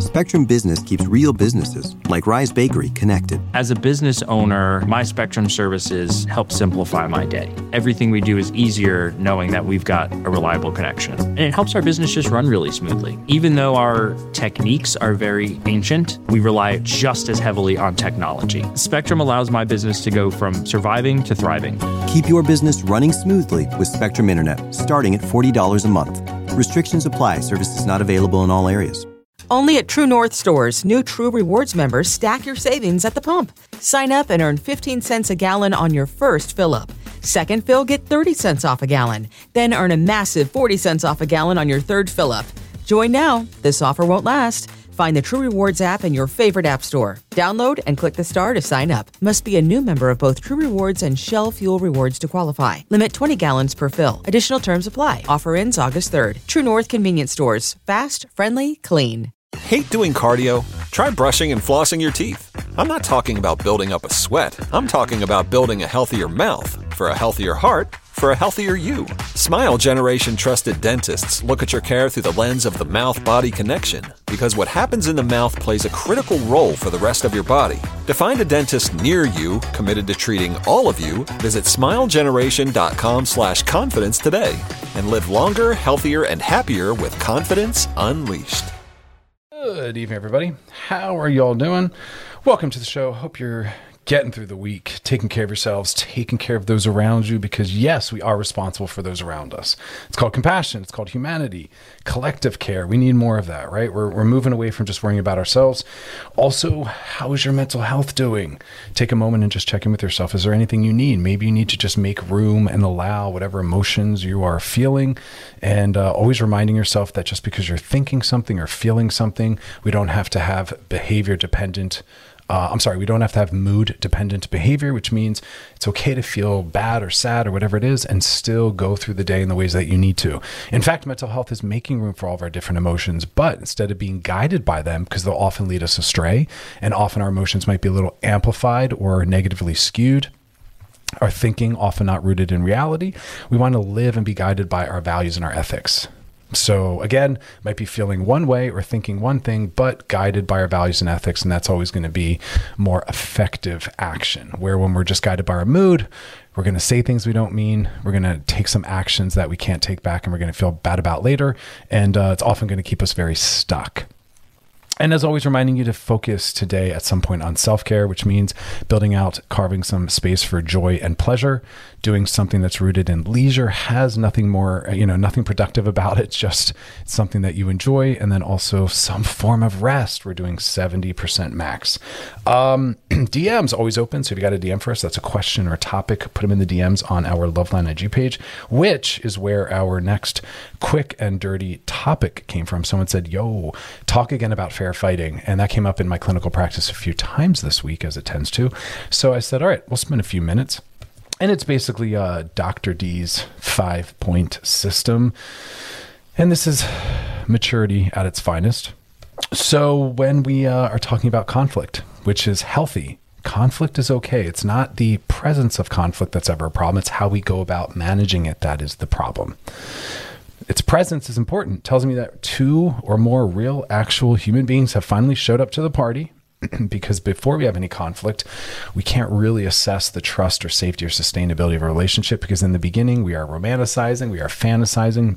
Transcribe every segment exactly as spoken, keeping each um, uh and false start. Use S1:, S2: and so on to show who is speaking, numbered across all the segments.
S1: Spectrum Business keeps real businesses, like Rise Bakery, connected.
S2: As a business owner, my Spectrum services help simplify my day. Everything we do is easier knowing that we've got a reliable connection. And it helps our business just run really smoothly. Even though our techniques are very ancient, we rely just as heavily on technology. Spectrum allows my business to go from surviving to thriving.
S1: Keep your business running smoothly with Spectrum Internet, starting at forty dollars a month. Restrictions apply. Services not available in all areas.
S3: Only at True North stores, new True Rewards members stack your savings at the pump. Sign up and earn fifteen cents a gallon on your first fill-up. Second fill, get thirty cents off a gallon. Then earn a massive forty cents off a gallon on your third fill-up. Join now. This offer won't last. Find the True Rewards app in your favorite app store. Download and click the star to sign up. Must be a new member of both True Rewards and Shell Fuel Rewards to qualify. Limit twenty gallons per fill. Additional terms apply. Offer ends August third. True North Convenience Stores. Fast, friendly, clean.
S4: Hate doing cardio? Try brushing and flossing your teeth. I'm not talking about building up a sweat. I'm talking about building a healthier mouth. For a healthier heart, for a healthier you. Smile Generation trusted dentists look at your care through the lens of the mouth-body connection, because what happens in the mouth plays a critical role for the rest of your body. To find a dentist near you committed to treating all of you, visit smilegeneration.com slash confidence today and live longer, healthier, and happier with confidence unleashed.
S5: Good evening, everybody. How are you all doing? Welcome to the show. Hope you're getting through the week, taking care of yourselves, taking care of those around you, because yes, we are responsible for those around us. It's called compassion. It's called humanity, collective care. We need more of that, right? We're, we're moving away from just worrying about ourselves. Also, how is your mental health doing? Take a moment and just check in with yourself. Is there anything you need? Maybe you need to just make room and allow whatever emotions you are feeling, and uh, always reminding yourself that just because you're thinking something or feeling something, we don't have to have behavior dependent Uh, I'm sorry, we don't have to have mood-dependent behavior, which means it's okay to feel bad or sad or whatever it is and still go through the day in the ways that you need to. In fact, mental health is making room for all of our different emotions, but instead of being guided by them, because they'll often lead us astray, and often our emotions might be a little amplified or negatively skewed, our thinking often not rooted in reality, we want to live and be guided by our values and our ethics. So again, might be feeling one way or thinking one thing, but guided by our values and ethics. And that's always going to be more effective action, where when we're just guided by our mood, we're going to say things we don't mean. We're going to take some actions that we can't take back and we're going to feel bad about later. And uh, it's often going to keep us very stuck. And as always, reminding you to focus today at some point on self-care, which means building out, carving some space for joy and pleasure, doing something that's rooted in leisure, has nothing more, you know, nothing productive about it, just something that you enjoy. And then also some form of rest. We're doing seventy percent max. Um, D Ms always open. So if you got a D M for us, that's a question or a topic, put them in the D Ms on our Loveline I G page, which is where our next quick and dirty topic came from. Someone said, yo, talk again about fair fighting. And that came up in my clinical practice a few times this week, as it tends to. So I said, all right, we'll spend a few minutes. And it's basically uh, Doctor D's five-point system. And this is maturity at its finest. So when we uh, are talking about conflict, which is healthy, conflict is okay. It's not the presence of conflict that's ever a problem. It's how we go about managing it that is the problem. Its presence is important. It tells me that two or more real, actual human beings have finally showed up to the party, because before we have any conflict, we can't really assess the trust or safety or sustainability of a relationship, because in the beginning, we are romanticizing, we are fantasizing.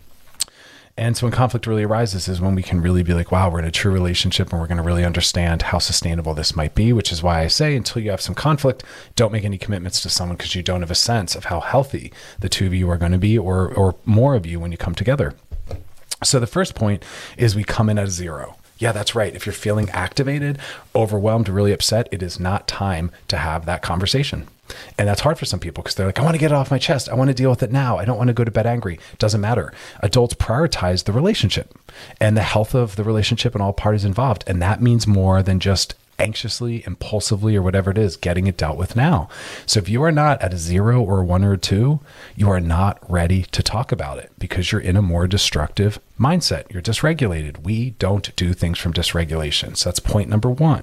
S5: And so when conflict really arises is when we can really be like, wow, we're in a true relationship and we're going to really understand how sustainable this might be, which is why I say until you have some conflict, don't make any commitments to someone, because you don't have a sense of how healthy the two of you are going to be, or or more of you when you come together. So the first point is we come in at a zero. Yeah, that's right. If you're feeling activated, overwhelmed, really upset, it is not time to have that conversation. And that's hard for some people because they're like, I want to get it off my chest. I want to deal with it now. I don't want to go to bed angry. Doesn't matter. Adults prioritize the relationship and the health of the relationship and all parties involved. And that means more than just anxiously, impulsively, or whatever it is, getting it dealt with now. So if you are not at a zero or a one or a two, you are not ready to talk about it because you're in a more destructive mindset. You're dysregulated. We don't do things from dysregulation. So that's point number one.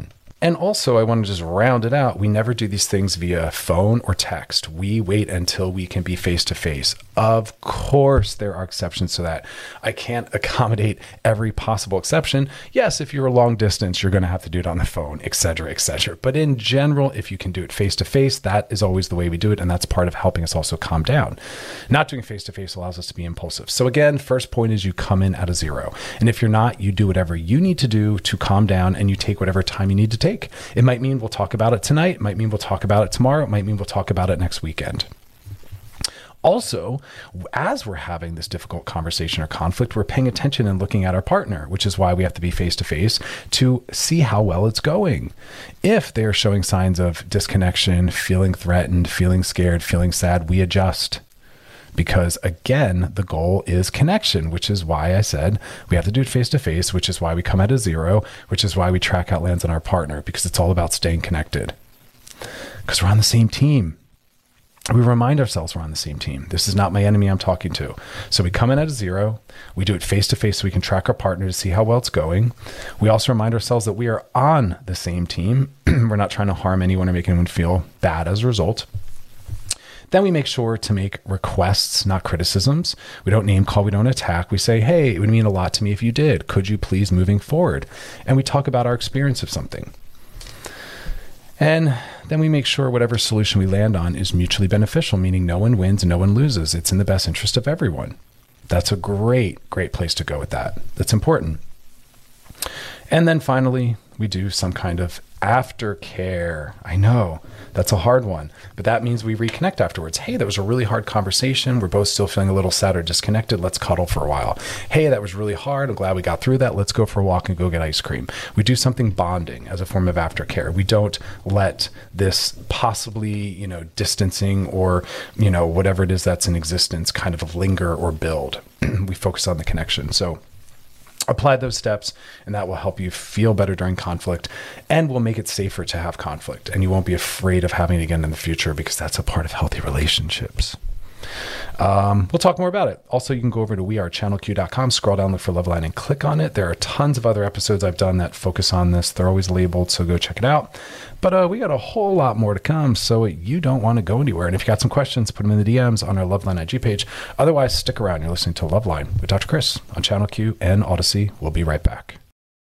S5: And also, I want to just round it out. We never do these things via phone or text. We wait until we can be face-to-face. Of course, there are exceptions to that. I can't accommodate every possible exception. Yes, if you're a long distance, you're going to have to do it on the phone, et cetera, et cetera. But in general, if you can do it face-to-face, that is always the way we do it. And that's part of helping us also calm down. Not doing face-to-face allows us to be impulsive. So again, first point is you come in at a zero. And if you're not, you do whatever you need to do to calm down, and you take whatever time you need to take. It might mean we'll talk about it tonight. It might mean we'll talk about it tomorrow. It might mean we'll talk about it next weekend. Also, as we're having this difficult conversation or conflict, we're paying attention and looking at our partner, which is why we have to be face-to-face to see how well it's going. If they're showing signs of disconnection, feeling threatened, feeling scared, feeling sad, we adjust. Because again, the goal is connection, which is why I said we have to do it face-to-face, which is why we come at a zero, which is why we track out lands on our partner, because it's all about staying connected. Because we're on the same team. We remind ourselves we're on the same team. This is not my enemy I'm talking to. So we come in at a zero. We do it face-to-face so we can track our partner to see how well it's going. We also remind ourselves that we are on the same team. We're not trying to harm anyone or make anyone feel bad as a result. Then we make sure to make requests, not criticisms. We don't name call, we don't attack. We say, hey, it would mean a lot to me if you did. Could you please moving forward? And we talk about our experience of something. And then we make sure whatever solution we land on is mutually beneficial, meaning no one wins and no one loses. It's in the best interest of everyone. That's a great, great place to go with that. That's important. And then finally, we do some kind of aftercare. I know that's a hard one, but that means we reconnect afterwards. Hey, that was a really hard conversation. We're both still feeling a little sad or disconnected. Let's cuddle for a while. Hey, that was really hard. I'm glad we got through that. Let's go for a walk and go get ice cream. We do something bonding as a form of aftercare. We don't let this possibly, you know, distancing or, you know, whatever it is that's in existence kind of linger or build. We focus on the connection. So apply those steps, and that will help you feel better during conflict and will make it safer to have conflict. And you won't be afraid of having it again in the future, because that's a part of healthy relationships. Um, we'll talk more about it. Also, you can go over to we are channel q dot com, scroll down, look for Loveline, and click on it. There are tons of other episodes I've done that focus on this. They're always labeled, so go check it out. But uh, we got a whole lot more to come, so you don't want to go anywhere. And if you got some questions, put them in the D Ms on our Loveline I G page. Otherwise, stick around. You're listening to Loveline with Doctor Chris on Channel Q and Odyssey. We'll be right back.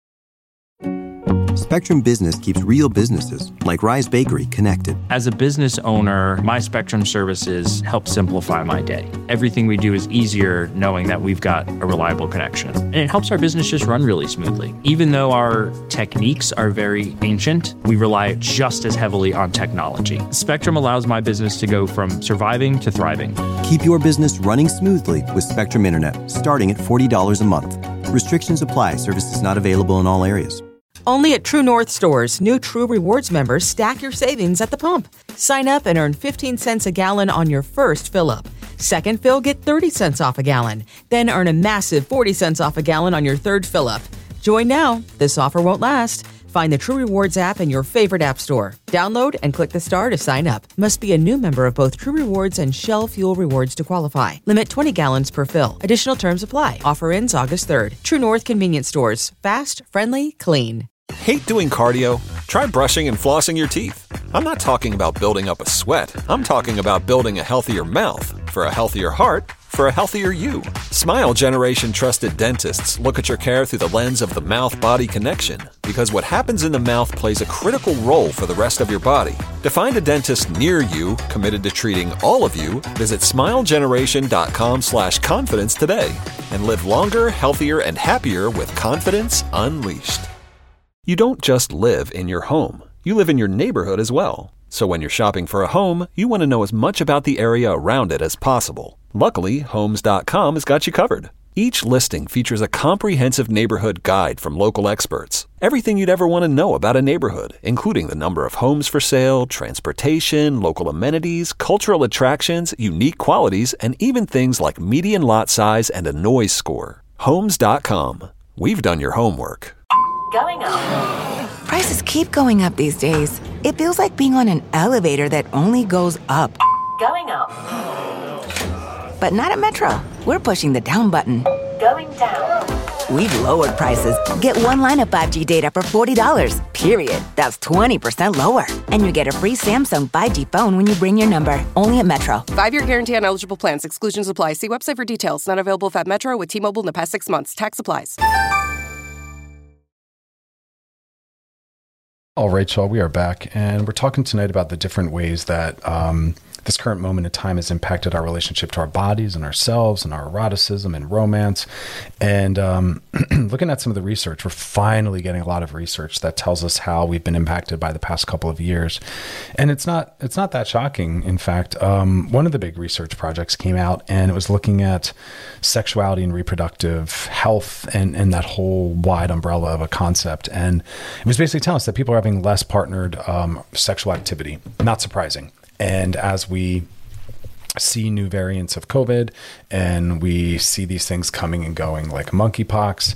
S1: Spectrum Business keeps real businesses, like Rise Bakery, connected.
S2: As a business owner, my Spectrum services help simplify my day. Everything we do is easier knowing that we've got a reliable connection. And it helps our business just run really smoothly. Even though our techniques are very ancient, we rely just as heavily on technology. Spectrum allows my business to go from surviving to thriving.
S1: Keep your business running smoothly with Spectrum Internet, starting at forty dollars a month. Restrictions apply. Services not available in all areas.
S3: Only at True North stores, new True Rewards members stack your savings at the pump. Sign up and earn fifteen cents a gallon on your first fill-up. Second fill, get thirty cents off a gallon. Then earn a massive forty cents off a gallon on your third fill-up. Join now. This offer won't last. Find the True Rewards app in your favorite app store. Download and click the star to sign up. Must be a new member of both True Rewards and Shell Fuel Rewards to qualify. Limit twenty gallons per fill. Additional terms apply. Offer ends August third. True North Convenience Stores. Fast, friendly, clean.
S4: Hate doing cardio? Try brushing and flossing your teeth. I'm not talking about building up a sweat. I'm talking about building a healthier mouth. For a healthier heart, for a healthier you. Smile Generation trusted dentists look at your care through the lens of the mouth-body connection, because what happens in the mouth plays a critical role for the rest of your body. To find a dentist near you committed to treating all of you, visit smilegeneration.com slash confidence today and live longer, healthier, and happier with confidence unleashed. You don't just live in your home. You live in your neighborhood as well. So when you're shopping for a home, you want to know as much about the area around it as possible. Luckily, Homes dot com has got you covered. Each listing features a comprehensive neighborhood guide from local experts. Everything you'd ever want to know about a neighborhood, including the number of homes for sale, transportation, local amenities, cultural attractions, unique qualities, and even things like median lot size and a noise score. Homes dot com. We've done your homework.
S6: Going up. Prices keep going up these days. It feels like being on an elevator that only goes up. Going up. But not at Metro. We're pushing the down button. Going down. We've lowered prices. Get one line of five G data for forty dollars, period. That's twenty percent lower. And you get a free Samsung five G phone when you bring your number. Only at Metro.
S7: Five-year guarantee on eligible plans. Exclusions apply. See website for details. Not available at Metro with T-Mobile in the past six months. Tax applies.
S5: All right, y'all, we are back, and we're talking tonight about the different ways that um, this current moment in time has impacted our relationship to our bodies and ourselves and our eroticism and romance. And um, looking at some of the research, we're finally getting a lot of research that tells us how we've been impacted by the past couple of years. And it's not it's not that shocking. In fact, um, one of the big research projects came out, and it was looking at sexuality and reproductive health and, and that whole wide umbrella of a concept. And it was basically telling us that people are having less partnered um, sexual activity. Not surprising. And as we see new variants of COVID and we see these things coming and going like monkeypox,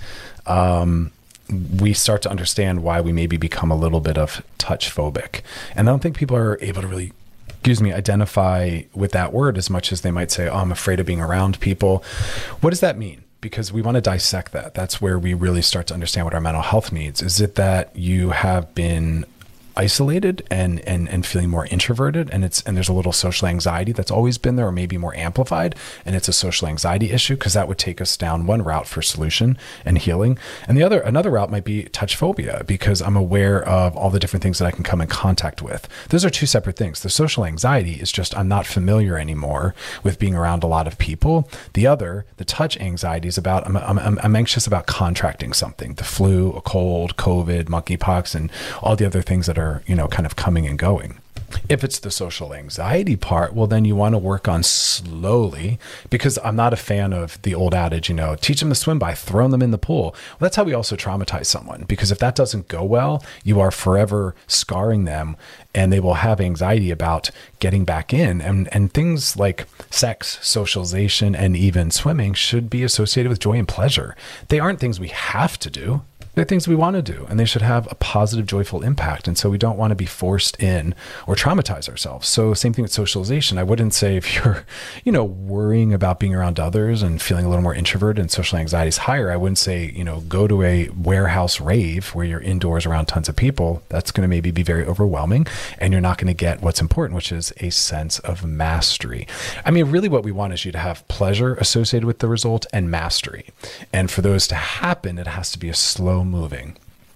S5: um, we start to understand why we maybe become a little bit of touch phobic. And I don't think people are able to really, excuse me, identify with that word as much as they might say, oh, I'm afraid of being around people. What does that mean? Because we want to dissect that. That's where we really start to understand what our mental health needs. Is it that you have been isolated and, and, and feeling more introverted, and it's, and there's a little social anxiety that's always been there, or maybe more amplified, and it's a social anxiety issue? Because that would take us down one route for solution and healing. And the other, another route might be touch phobia, because I'm aware of all the different things that I can come in contact with. Those are two separate things. The social anxiety is just, I'm not familiar anymore with being around a lot of people. The other, the touch anxiety, is about, I'm, I'm, I'm anxious about contracting something, the flu, a cold, COVID, monkeypox, and all the other things that are Are, you know, kind of coming and going. If it's the social anxiety part, well, then you want to work on slowly, because I'm not a fan of the old adage, you know, teach them to swim by throwing them in the pool. Well, that's how we also traumatize someone, because if that doesn't go well, you are forever scarring them, and they will have anxiety about getting back in. And, and things like sex, socialization, and even swimming should be associated with joy and pleasure. They aren't things we have to do. They're things we want to do, and they should have a positive, joyful impact. And so we don't want to be forced in or traumatize ourselves. So same thing with socialization. I wouldn't say if you're, you know, worrying about being around others and feeling a little more introverted and social anxiety is higher, I wouldn't say, you know, go to a warehouse rave where you're indoors around tons of people. That's going to maybe be very overwhelming, and you're not going to get what's important, which is a sense of mastery. I mean, really what we want is you to have pleasure associated with the result and mastery. And for those to happen, it has to be a slow moving.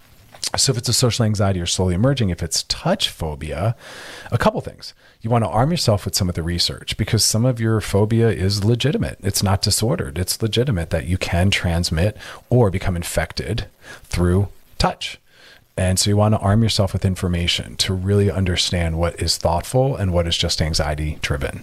S5: So if it's a social anxiety or slowly emerging, if it's touch phobia, a couple things. You want to arm yourself with some of the research, because some of your phobia is legitimate. It's not disordered. It's legitimate that you can transmit or become infected through touch. And so you want to arm yourself with information to really understand what is thoughtful and what is just anxiety driven.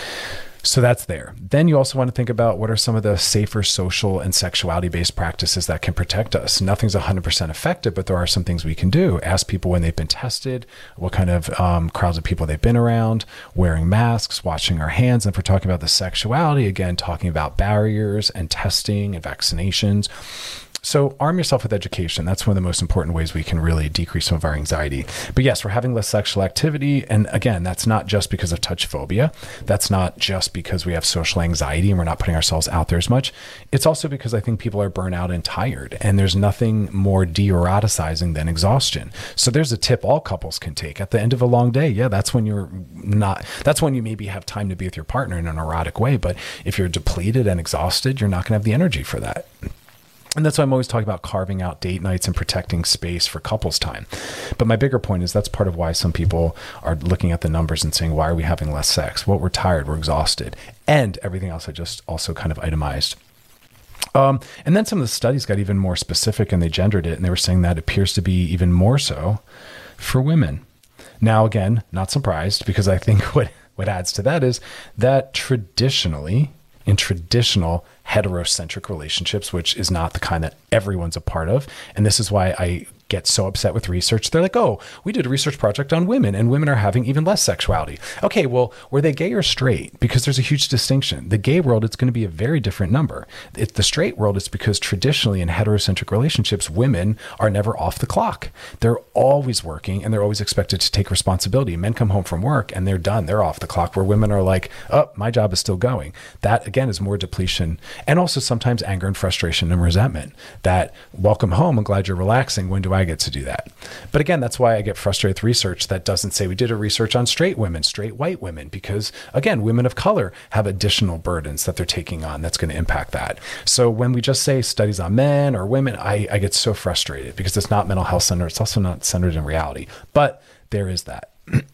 S5: So that's there. Then you also want to think about what are some of the safer social and sexuality-based practices that can protect us. Nothing's one hundred percent effective, but there are some things we can do. Ask people when they've been tested, what kind of um, crowds of people they've been around, wearing masks, washing our hands. And if we're talking about the sexuality, again, talking about barriers and testing and vaccinations. So arm yourself with education. That's one of the most important ways we can really decrease some of our anxiety. But yes, we're having less sexual activity. And again, that's not just because of touch phobia. That's not just because we have social anxiety and we're not putting ourselves out there as much. It's also because I think people are burnt out and tired. And there's nothing more de-eroticizing than exhaustion. So there's a tip all couples can take. At the end of a long day, yeah, that's when you're not, that's when you maybe have time to be with your partner in an erotic way. But if you're depleted and exhausted, you're not going to have the energy for that. And that's why I'm always talking about carving out date nights and protecting space for couples time. But my bigger point is that's part of why some people are looking at the numbers and saying, why are we having less sex? Well, we're tired, we're exhausted, and everything else I just also kind of itemized. Um, and then some of the studies got even more specific, and they gendered it, and they were saying that it appears to be even more so for women. Now, again, not surprised, because I think what, what adds to that is that traditionally, in traditional heterocentric relationships, which is not the kind that everyone's a part of. And this is why I get so upset with research. They're like, oh, we did a research project on women and women are having even less sexuality. Okay, well, were they gay or straight? Because there's a huge distinction. The gay world, it's going to be a very different number. It's the straight world, it's because traditionally in heterocentric relationships, women are never off the clock. They're always working and they're always expected to take responsibility. Men come home from work and they're done. They're off the clock, where women are like, oh, my job is still going. That again is more depletion, and also sometimes anger and frustration and resentment that, welcome home, I'm glad you're relaxing. When do I get to do that? But again, that's why I get frustrated with research that doesn't say we did a research on straight women, straight white women, because again, women of color have additional burdens that they're taking on that's going to impact that. So when we just say studies on men or women, I, I get so frustrated because it's not mental health centered. It's also not centered in reality, but there is that.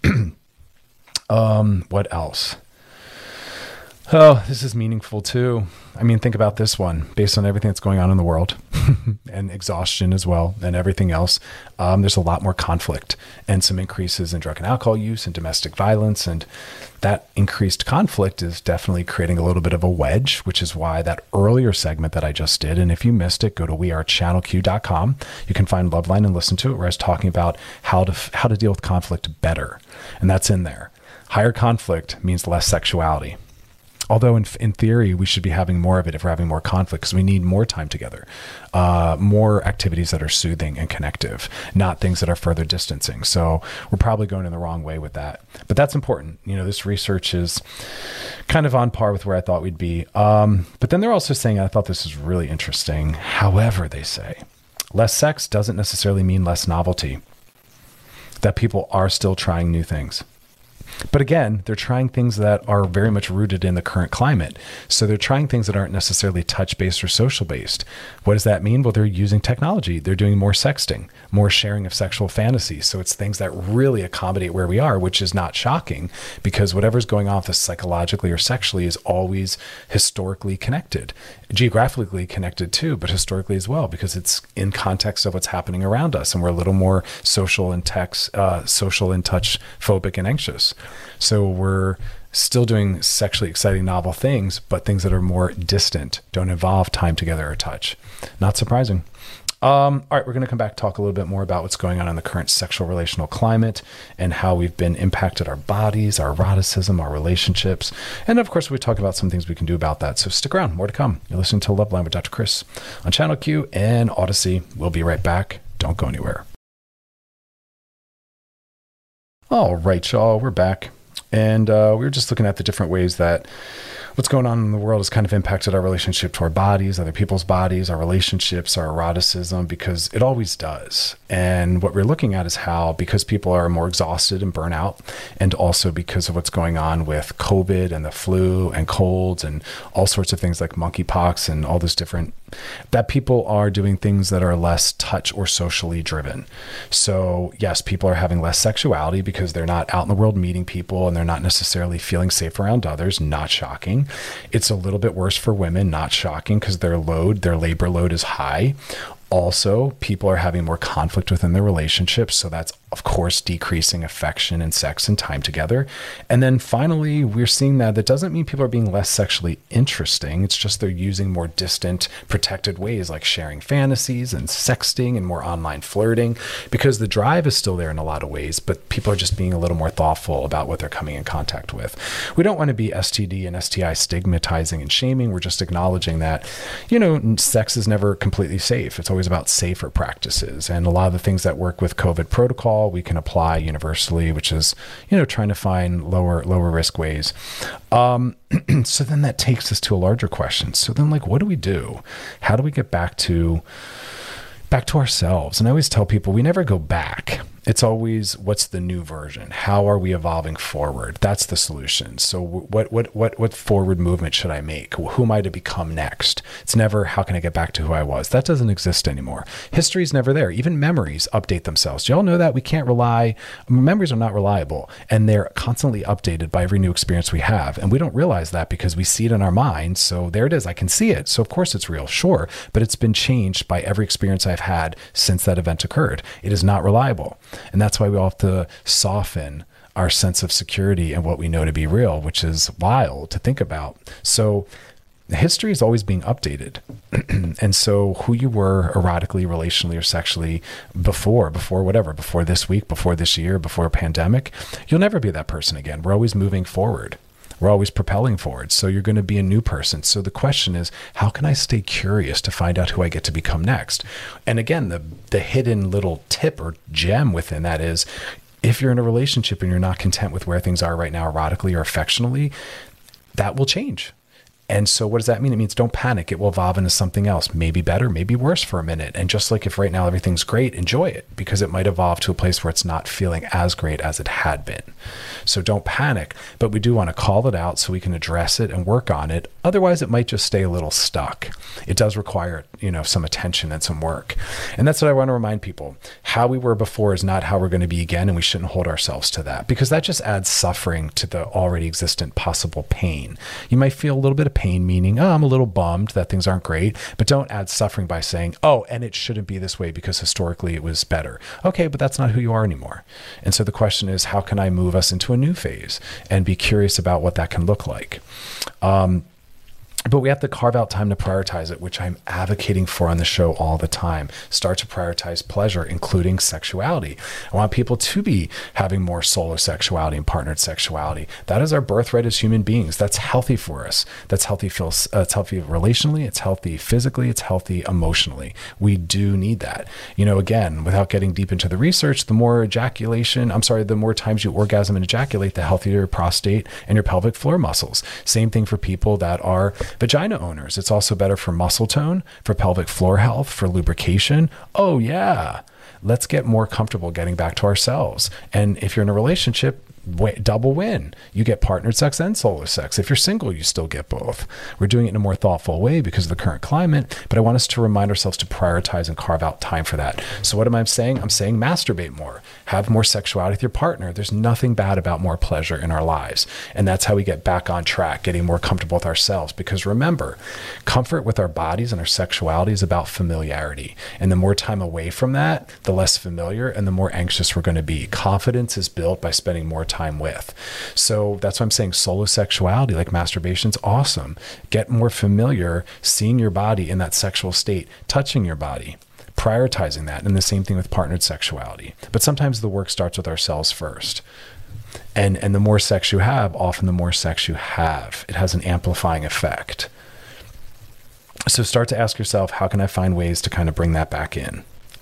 S5: um, what else? Oh, this is meaningful too. I mean, think about this one. Based on everything that's going on in the world and exhaustion as well and everything else, um, there's a lot more conflict and some increases in drug and alcohol use and domestic violence. And that increased conflict is definitely creating a little bit of a wedge, which is why that earlier segment that I just did, and if you missed it, go to we are channel q dot com. You can find Loveline and listen to it, where I was talking about how to how to deal with conflict better. And that's in there. Higher conflict means less sexuality. Although in, in theory, we should be having more of it if we're having more conflict, because we need more time together, uh, more activities that are soothing and connective, not things that are further distancing. So we're probably going in the wrong way with that. But that's important. You know, this research is kind of on par with where I thought we'd be. Um, but then they're also saying, I thought this is really interesting. However, they say, less sex doesn't necessarily mean less novelty, that people are still trying new things. But again, they're trying things that are very much rooted in the current climate. So they're trying things that aren't necessarily touch-based or social-based. What does that mean? Well, they're using technology. They're doing more sexting, more sharing of sexual fantasies. So it's things that really accommodate where we are, which is not shocking, because whatever's going on with us psychologically or sexually is always historically connected, geographically connected too, but historically as well, because it's in context of what's happening around us. And we're a little more social and text, uh, social and touch phobic and anxious. So we're still doing sexually exciting, novel things, but things that are more distant, don't involve time together or touch. Not surprising. Um, all right, we're going to come back, talk a little bit more about what's going on in the current sexual relational climate and how we've been impacted, our bodies, our eroticism, our relationships. And of course, we talk about some things we can do about that. So stick around, more to come. You're listening to Loveline with Doctor Chris on Channel Q and Odyssey. We'll be right back. Don't go anywhere. All right, y'all, we're back. And uh, we were just looking at the different ways that what's going on in the world has kind of impacted our relationship to our bodies, other people's bodies, our relationships, our eroticism, because it always does. And what we're looking at is how, because people are more exhausted and burnt out, and also because of what's going on with COVID and the flu and colds and all sorts of things like monkeypox and all this different, that people are doing things that are less touch or socially driven. So yes, people are having less sexuality because they're not out in the world meeting people and they're not necessarily feeling safe around others. Not shocking. It's a little bit worse for women. Not shocking, because their load, their labor load is high. Also, people are having more conflict within their relationships. So that's, of course, decreasing affection and sex and time together. And then finally, we're seeing that that doesn't mean people are being less sexually interesting. It's just they're using more distant, protected ways like sharing fantasies and sexting and more online flirting, because the drive is still there in a lot of ways, but people are just being a little more thoughtful about what they're coming in contact with. We don't want to be S T D and S T I stigmatizing and shaming. We're just acknowledging that, you know, sex is never completely safe. It's always about safer practices. And a lot of the things that work with COVID protocol, we can apply universally, which is, you know, trying to find lower, lower risk ways. Um, so then that takes us to a larger question. So then, like, what do we do? How do we get back to, back to ourselves? And I always tell people, we never go back. It's always, what's the new version? How are we evolving forward? That's the solution. So what what what what forward movement should I make? Who am I to become next? It's never, how can I get back to who I was? That doesn't exist anymore. History is never there. Even memories update themselves. Do y'all know that? We can't rely, memories are not reliable, and they're constantly updated by every new experience we have. And we don't realize that because we see it in our minds. So there it is. I can see it. So of course it's real, sure, but it's been changed by every experience I've had since that event occurred. It is not reliable. And that's why we all have to soften our sense of security and what we know to be real, which is wild to think about. So history is always being updated. And so who you were erotically, relationally, or sexually before, before whatever, before this week, before this year, before a pandemic, you'll never be that person again. We're always moving forward. We're always propelling forward. So you're going to be a new person. So the question is, how can I stay curious to find out who I get to become next? And again, the the hidden little tip or gem within that is, if you're in a relationship and you're not content with where things are right now, erotically or affectionately, that will change. And so what does that mean? It means don't panic. It will evolve into something else, maybe better, maybe worse for a minute. And just like if right now everything's great, enjoy it, because it might evolve to a place where it's not feeling as great as it had been. So don't panic, but we do want to call it out so we can address it and work on it. Otherwise, it might just stay a little stuck. It does require, you know, some attention and some work. And that's what I want to remind people. How we were before is not how we're going to be again, and we shouldn't hold ourselves to that, because that just adds suffering to the already existent possible pain. You might feel a little bit of pain, meaning, oh, I'm a little bummed that things aren't great, but don't add suffering by saying, oh, and it shouldn't be this way because historically it was better. Okay, but that's not who you are anymore. And so the question is, how can I move us into a new phase and be curious about what that can look like? Um, But we have to carve out time to prioritize it, which I'm advocating for on the show all the time. Start to prioritize pleasure, including sexuality. I want people to be having more solo sexuality and partnered sexuality. That is our birthright as human beings. That's healthy for us. That's healthy. Feels uh, it's healthy relationally. It's healthy physically. It's healthy emotionally. We do need that. You know, again, without getting deep into the research, the more ejaculation, I'm sorry, the more times you orgasm and ejaculate, the healthier your prostate and your pelvic floor muscles. Same thing for people that are vagina owners. It's also better for muscle tone, for pelvic floor health, for lubrication. Oh yeah, let's get more comfortable getting back to ourselves. And if you're in a relationship, double win. You get partnered sex and solo sex. If you're single, you still get both. We're doing it in a more thoughtful way because of the current climate, but I want us to remind ourselves to prioritize and carve out time for that. So what am I saying? I'm saying masturbate more. Have more sexuality with your partner. There's nothing bad about more pleasure in our lives. And that's how we get back on track, getting more comfortable with ourselves. Because remember, comfort with our bodies and our sexuality is about familiarity. And the more time away from that, the less familiar and the more anxious we're going to be. Confidence is built by spending more time time with. So that's why I'm saying solo sexuality, like masturbation's awesome. Get more familiar, seeing your body in that sexual state, touching your body, prioritizing that. And the same thing with partnered sexuality. But sometimes the work starts with ourselves first. And, and the more sex you have, often the more sex you have. It has an amplifying effect. So start to ask yourself, how can I find ways to kind of bring that back in?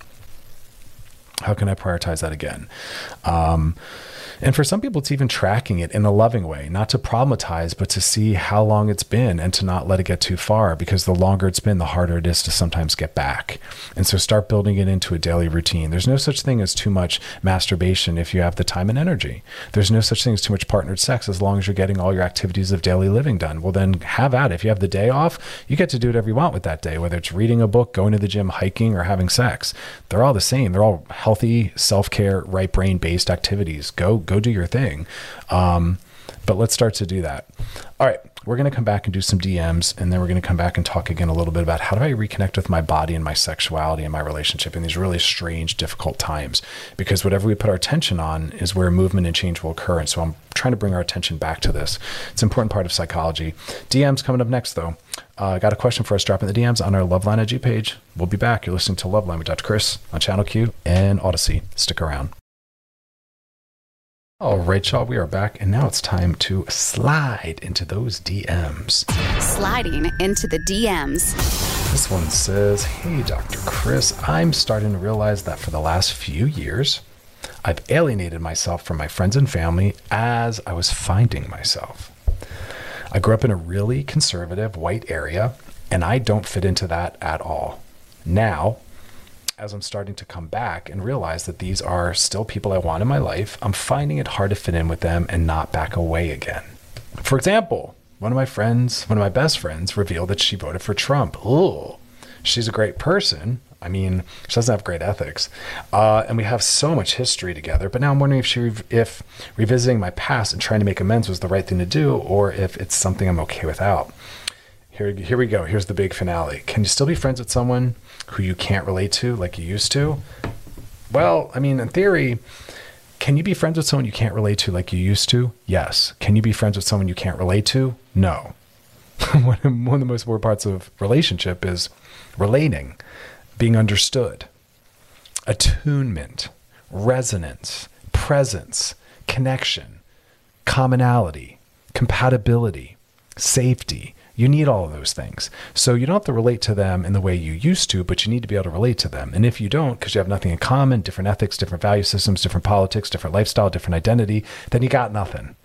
S5: How can I prioritize that again? Um, And for some people, it's even tracking it in a loving way, not to problematize, but to see how long it's been and to not let it get too far, because the longer it's been, the harder it is to sometimes get back. And so start building it into a daily routine. There's no such thing as too much masturbation if you have the time and energy. There's no such thing as too much partnered sex as long as you're getting all your activities of daily living done. Well, then have at it. If you have the day off, you get to do whatever you want with that day, whether it's reading a book, going to the gym, hiking, or having sex. They're all the same. They're all healthy, self-care, right brain-based activities. Go Go do your thing. Um, but let's start to do that. All right. We're going to come back and do some D Ms, and then we're going to come back and talk again a little bit about how do I reconnect with my body and my sexuality and my relationship in these really strange, difficult times, because whatever we put our attention on is where movement and change will occur. And so I'm trying to bring our attention back to this. It's an important part of psychology. D Ms coming up next, though. I uh, got a question for us. Drop in the D Ms on our Loveline I G page. We'll be back. You're listening to Loveline with Doctor Chris on Channel Q and Odyssey. Stick around. All right, y'all, we are back, and now it's time to slide into those D Ms.
S8: Sliding into the D Ms.
S5: This one says, hey, Doctor Chris, I'm starting to realize that for the last few years, I've alienated myself from my friends and family as I was finding myself. I grew up in a really conservative white area, and I don't fit into that at all. Now, as I'm starting to come back and realize that these are still people I want in my life, I'm finding it hard to fit in with them and not back away again. For example, one of my friends, one of my best friends, revealed that she voted for Trump. Ooh, she's a great person. I mean, she doesn't have great ethics. Uh, and we have so much history together. But now I'm wondering if she, if revisiting my past and trying to make amends was the right thing to do, or if it's something I'm okay without. Here, here we go. Here's the big finale. Can you still be friends with someone who you can't relate to like you used to? Well, I mean, in theory, can you be friends with someone you can't relate to like you used to? Yes. Can you be friends with someone you can't relate to? No. one of the most important parts of relationship is relating, being understood, attunement, resonance, presence, connection, commonality, compatibility, safety. You need all of those things. So you don't have to relate to them in the way you used to, but you need to be able to relate to them. And if you don't, because you have nothing in common, different ethics, different value systems, different politics, different lifestyle, different identity, then you got nothing.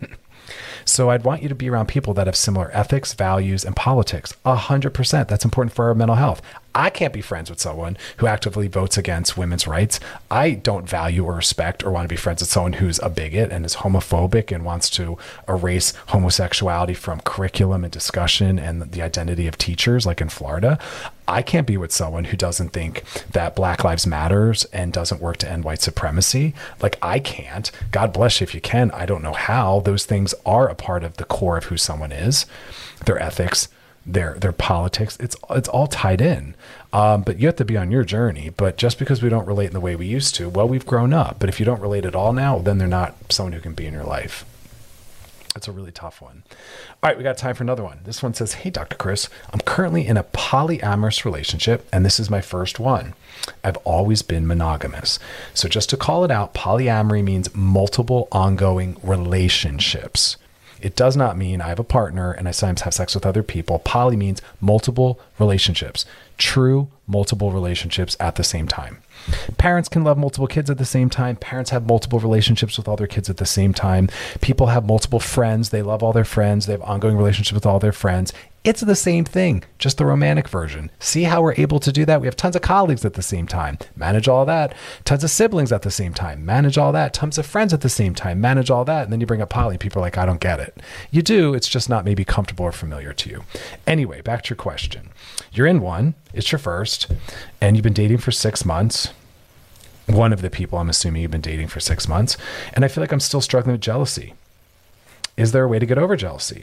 S5: So I'd want you to be around people that have similar ethics, values, and politics. A hundred percent. That's important for our mental health. I can't be friends with someone who actively votes against women's rights. I don't value or respect or want to be friends with someone who's a bigot and is homophobic and wants to erase homosexuality from curriculum and discussion and the identity of teachers, like in Florida. I can't be with someone who doesn't think that Black Lives Matters and doesn't work to end white supremacy. Like, I can't. God bless you if you can. I don't know how. Those things are a part of the core of who someone is, their ethics, their their politics. It's it's all tied in. Um, but you have to be on your journey. But just because we don't relate in the way we used to, well, we've grown up. But if you don't relate at all now, then they're not someone who can be in your life. It's a really tough one. All right, we got time for another one. This one says, hey, Doctor Chris, I'm currently in a polyamorous relationship, and this is my first one. I've always been monogamous. So just to call it out, polyamory means multiple ongoing relationships. It does not mean I have a partner and I sometimes have sex with other people. Poly means multiple relationships, true multiple relationships at the same time. Parents can love multiple kids at the same time. Parents have multiple relationships with all their kids at the same time. People have multiple friends. They love all their friends. They have ongoing relationships with all their friends. It's the same thing, just the romantic version. See how we're able to do that? We have tons of colleagues at the same time. Manage all that. Tons of siblings at the same time. Manage all that. Tons of friends at the same time. Manage all that. And then you bring up poly. People are like, I don't get it. You do. It's just not maybe comfortable or familiar to you. Anyway, back to your question. You're in one. It's your first. And you've been dating for six months. One of the people, I'm assuming you've been dating for six months. And I feel like I'm still struggling with jealousy. Is there a way to get over jealousy?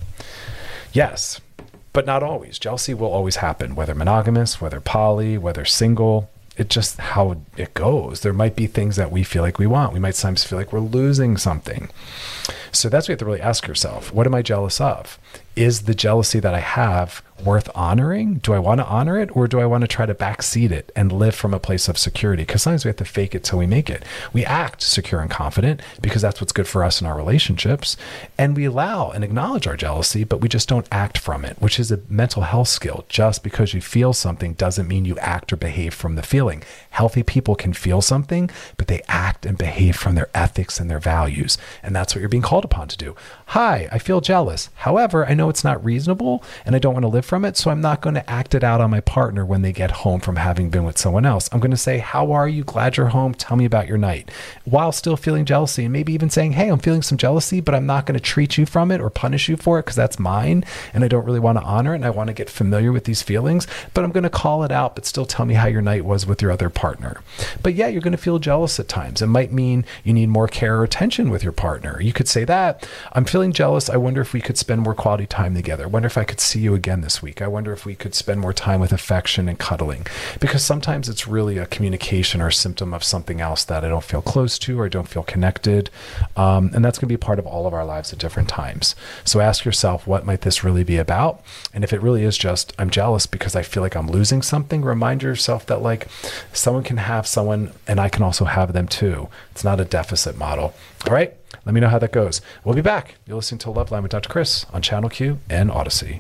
S5: Yes, but not always. Jealousy will always happen, whether monogamous, whether poly, whether single. It's just how it goes. There might be things that we feel like we want. We might sometimes feel like we're losing something. So that's what you have to really ask yourself. What am I jealous of? Is the jealousy that I have worth honoring? Do I want to honor it, or do I want to try to backseat it and live from a place of security? Because sometimes we have to fake it till we make it. We act secure and confident because that's what's good for us in our relationships. And we allow and acknowledge our jealousy, but we just don't act from it, which is a mental health skill. Just because you feel something doesn't mean you act or behave from the feeling. Healthy people can feel something, but they act and behave from their ethics and their values. And that's what you're being called upon to do. Hi, I feel jealous. However, I know it's not reasonable and I don't want to live from it. So I'm not going to act it out on my partner when they get home from having been with someone else. I'm going to say, how are you? Glad you're home. Tell me about your night, while still feeling jealousy, and maybe even saying, hey, I'm feeling some jealousy, but I'm not going to treat you from it or punish you for it because that's mine. And I don't really want to honor it. And I want to get familiar with these feelings, but I'm going to call it out, but still tell me how your night was with your other partner. But yeah, you're going to feel jealous at times. It might mean you need more care or attention with your partner. You could say that, I'm feeling jealous. I wonder if we could spend more quality time together. I wonder if I could see you again this week. I wonder if we could spend more time with affection and cuddling, because sometimes it's really a communication or a symptom of something else that I don't feel close to or I don't feel connected. Um, and that's going to be part of all of our lives at different times. So ask yourself, what might this really be about? And if it really is just, I'm jealous because I feel like I'm losing something, remind yourself that like someone can have someone and I can also have them too. It's not a deficit model. All right. Let me know how that goes. We'll be back. You're listening to Loveline with Doctor Chris on Channel Q and Odyssey.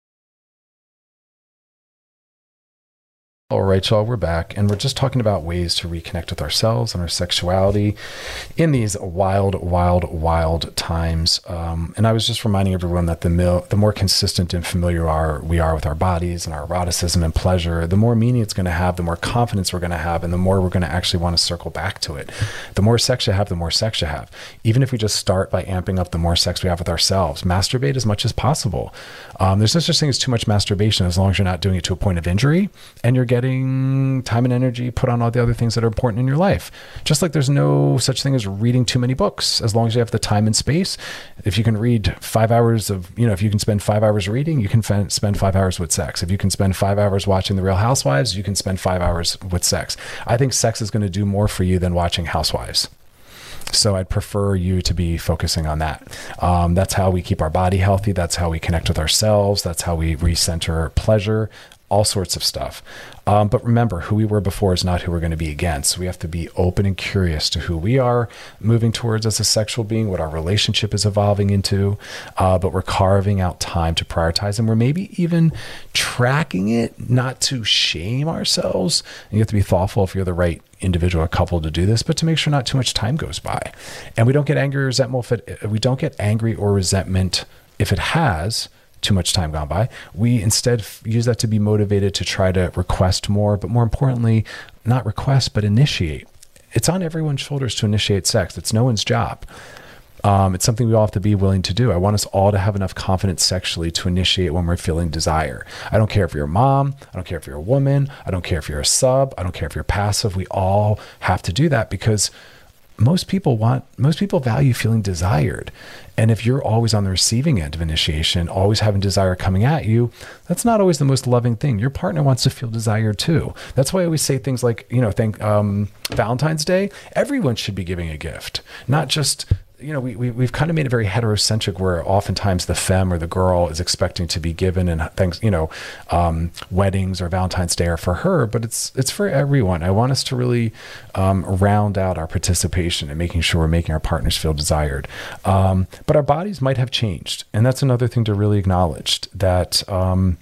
S5: All right, y'all, we're back, and we're just talking about ways to reconnect with ourselves and our sexuality in these wild, wild, wild times. Um, and I was just reminding everyone that the mil- the more consistent and familiar are we are with our bodies and our eroticism and pleasure, the more meaning it's going to have, the more confidence we're going to have, and the more we're going to actually want to circle back to it. The more sex you have, the more sex you have. Even if we just start by amping up the more sex we have with ourselves, masturbate as much as possible. Um, there's no such thing as too much masturbation as long as you're not doing it to a point of injury and you're getting getting time and energy put on all the other things that are important in your life. Just like there's no such thing as reading too many books, as long as you have the time and space. If you can read five hours of, you know, if you can spend five hours reading, you can f- spend five hours with sex. If you can spend five hours watching The Real Housewives, you can spend five hours with sex. I think sex is going to do more for you than watching Housewives. So I'd prefer you to be focusing on that. Um, that's how we keep our body healthy. That's how we connect with ourselves. That's how we recenter pleasure, all sorts of stuff. Um, but remember, who we were before is not who we're going to be again. So we have to be open and curious to who we are moving towards as a sexual being, what our relationship is evolving into. Uh, but we're carving out time to prioritize, and we're maybe even tracking it, not to shame ourselves. And you have to be thoughtful if you're the right individual or couple to do this, but to make sure not too much time goes by. And we don't get angry or resentment if it, we don't get angry or resentment if it has too much time gone by. We instead f- use that to be motivated to try to request more, but more importantly, not request, but initiate. It's on everyone's shoulders to initiate sex. It's no one's job. Um, it's something we all have to be willing to do. I want us all to have enough confidence sexually to initiate when we're feeling desire. I don't care if you're a mom. I don't care if you're a woman. I don't care if you're a sub. I don't care if you're passive. We all have to do that because most people want, most people value feeling desired. And if you're always on the receiving end of initiation, always having desire coming at you, that's not always the most loving thing. Your partner wants to feel desired too. That's why I always say things like, you know, thank um, Valentine's Day, everyone should be giving a gift, not just, you know, we, we, we've kind of made it very heterocentric where oftentimes the femme or the girl is expecting to be given and things, you know, um, weddings or Valentine's Day are for her, but it's, it's for everyone. I want us to really um, round out our participation and making sure we're making our partners feel desired. Um, but our bodies might have changed. And that's another thing to really acknowledge, that um,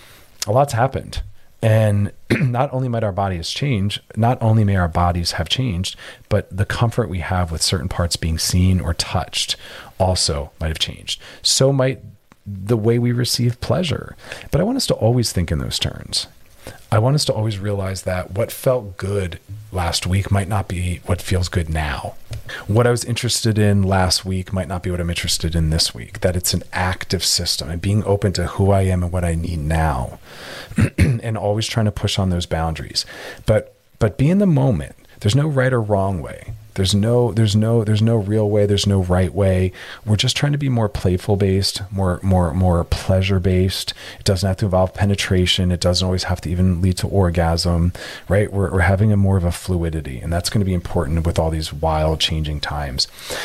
S5: a lot's happened. And not only might our bodies change, not only may our bodies have changed, but the comfort we have with certain parts being seen or touched also might have changed. So might the way we receive pleasure. But I want us to always think in those terms. I want us to always realize that what felt good last week might not be what feels good now. What I was interested in last week might not be what I'm interested in this week. That it's an active system and being open to who I am and what I need now and always trying to push on those boundaries. But but be in the moment. There's no right or wrong way. There's no, there's no, there's no real way. There's no right way. We're just trying to be more playful based, more, more, more pleasure based. It doesn't have to involve penetration. It doesn't always have to even lead to orgasm, right? We're, we're having a more of a fluidity, and that's going to be important with all these wild changing times.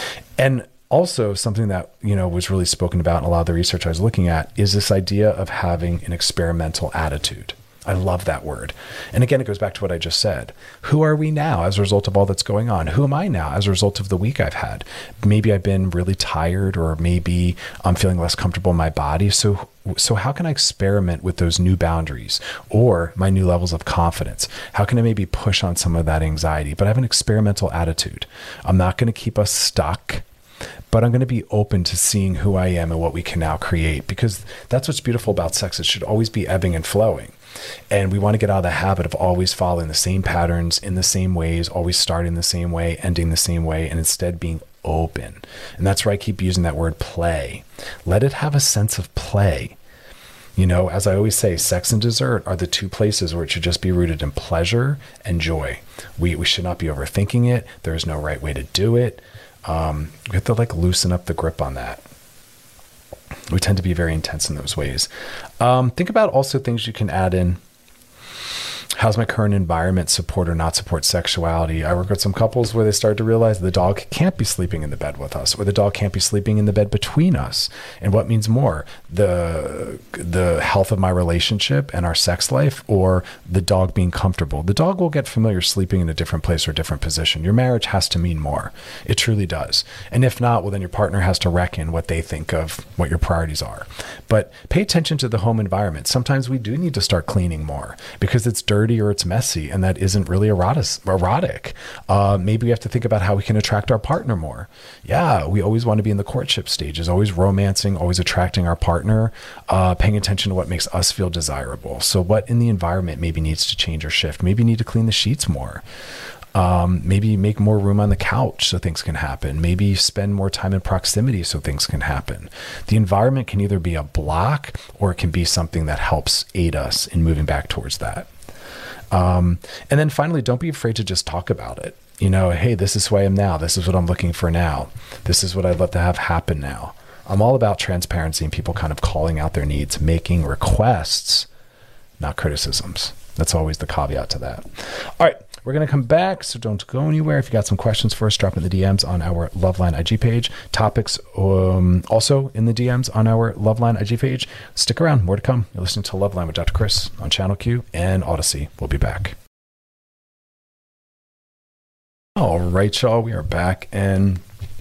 S5: And also something that, you know, was really spoken about in a lot of the research I was looking at is this idea of having an experimental attitude. I love that word. And again, it goes back to what I just said. Who are we now as a result of all that's going on? Who am I now as a result of the week I've had? Maybe I've been really tired, or maybe I'm feeling less comfortable in my body. So, so how can I experiment with those new boundaries or my new levels of confidence? How can I maybe push on some of that anxiety? But I have an experimental attitude. I'm not going to keep us stuck, but I'm going to be open to seeing who I am and what we can now create, because that's what's beautiful about sex. It should always be ebbing and flowing. And we want to get out of the habit of always following the same patterns in the same ways, always starting the same way, ending the same way, and instead being open. And that's where I keep using that word play. Let it have a sense of play. You know, as I always say, sex and dessert are the two places where it should just be rooted in pleasure and joy. We, we should not be overthinking it. There is no right way to do it. Um, we have to like loosen up the grip on that. We tend to be very intense in those ways. Um, think about also things you can add in. How's my current environment support or not support sexuality? I work with some couples where they start to realize the dog can't be sleeping in the bed with us, or the dog can't be sleeping in the bed between us. And what means more, the the health of my relationship and our sex life, or the dog being comfortable? The dog will get familiar sleeping in a different place or a different position. Your marriage has to mean more. It truly does. And if not, well, then your partner has to reckon what they think of what your priorities are. But pay attention to the home environment. Sometimes we do need to start cleaning more because it's dirty or it's messy, and that isn't really erotic. erotic. Uh, maybe we have to think about how we can attract our partner more. Yeah, we always want to be in the courtship stages, always romancing, always attracting our partner, uh, paying attention to what makes us feel desirable. So what in the environment maybe needs to change or shift? Maybe you need to clean the sheets more. Um, maybe make more room on the couch so things can happen. Maybe spend more time in proximity so things can happen. The environment can either be a block or it can be something that helps aid us in moving back towards that. Um, and then finally, don't be afraid to just talk about it. You know, hey, this is who I am now. This is what I'm looking for now. This is what I'd love to have happen now. I'm all about transparency and people kind of calling out their needs, making requests, not criticisms. That's always the caveat to that. All right. We're going to come back, so don't go anywhere. If you got some questions for us, drop in the D Ms on our Loveline I G page. Topics um, also in the D Ms on our Loveline I G page. Stick around. More to come. You're listening to Loveline with Doctor Chris on Channel Q and Odyssey. We'll be back. All right, y'all. We are back and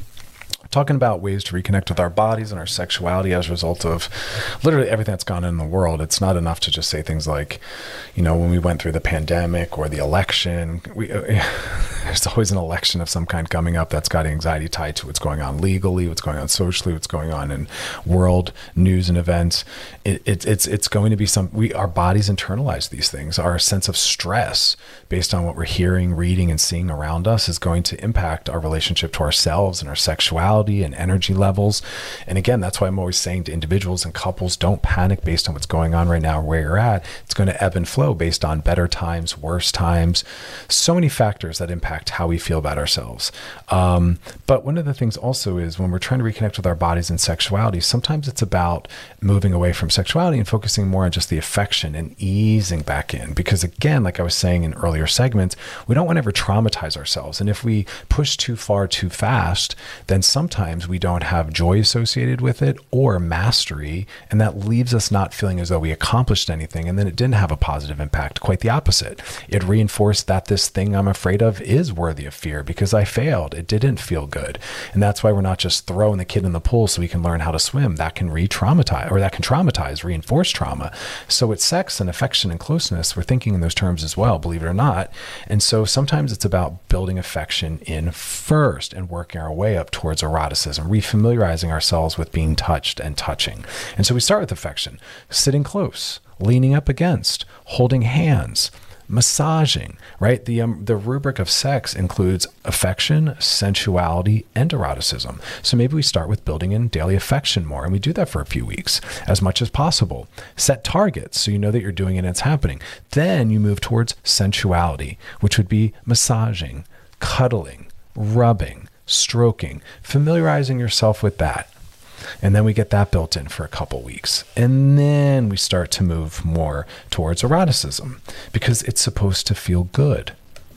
S5: talking about ways to reconnect with our bodies and our sexuality as a result of literally everything that's gone on in the world. It's not enough to just say things like, you know, when we went through the pandemic or the election, we, uh, there's always an election of some kind coming up that's got anxiety tied to what's going on legally, what's going on socially, what's going on in world news and events. It, it, it's it's going to be some, we our bodies internalize these things. Our sense of stress based on what we're hearing, reading, and seeing around us is going to impact our relationship to ourselves and our sexuality and energy levels. And again, that's why I'm always saying to individuals and couples, don't panic based on what's going on right now or where you're at. It's going to ebb and flow based on better times, worse times, so many factors that impact how we feel about ourselves. Um, but one of the things also is when we're trying to reconnect with our bodies and sexuality, sometimes it's about moving away from sexuality and focusing more on just the affection and easing back in. Because again, like I was saying in earlier segments, we don't want to ever traumatize ourselves. And if we push too far too fast, then sometimes Sometimes we don't have joy associated with it or mastery, and that leaves us not feeling as though we accomplished anything, and then it didn't have a positive impact. Quite the opposite. It reinforced that this thing I'm afraid of is worthy of fear because I failed. It didn't feel good. And that's why we're not just throwing the kid in the pool so we can learn how to swim. That can re-traumatize, or that can traumatize, reinforce trauma. So it's sex and affection and closeness. We're thinking in those terms as well, believe it or not. And so sometimes it's about building affection in first and working our way up towards eroticism, refamiliarizing ourselves with being touched and touching. And so we start with affection, sitting close, leaning up against, holding hands, massaging, right? The um, the rubric of sex includes affection, sensuality, and eroticism. So maybe we start with building in daily affection more, and we do that for a few weeks, as much as possible. Set targets so you know that you're doing it and it's happening. Then you move towards sensuality, which would be massaging, cuddling, rubbing, stroking, familiarizing yourself with that. And then we get that built in for a couple weeks. And then we start to move more towards eroticism because it's supposed to feel good.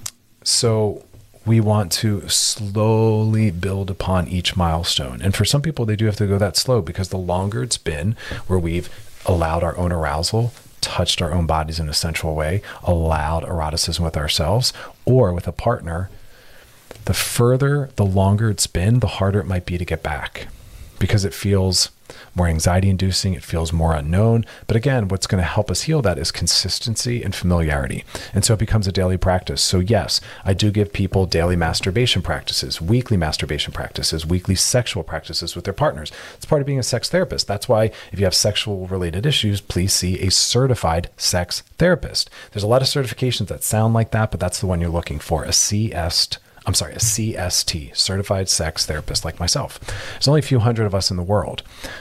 S5: So we want to slowly build upon each milestone. And for some people, they do have to go that slow because the longer it's been where we've allowed our own arousal, touched our own bodies in a sensual way, allowed eroticism with ourselves or with a partner, the further, the longer it's been, the harder it might be to get back because it feels more anxiety inducing. It feels more unknown. But again, what's going to help us heal that is consistency and familiarity. And so it becomes a daily practice. So yes, I do give people daily masturbation practices, weekly masturbation practices, weekly sexual practices with their partners. It's part of being a sex therapist. That's why if you have sexual related issues, please see a certified sex therapist. There's a lot of certifications that sound like that, but that's the one you're looking for, a C S T. I'm sorry, a C S T, certified sex therapist like myself. There's only a few hundred of us in the world.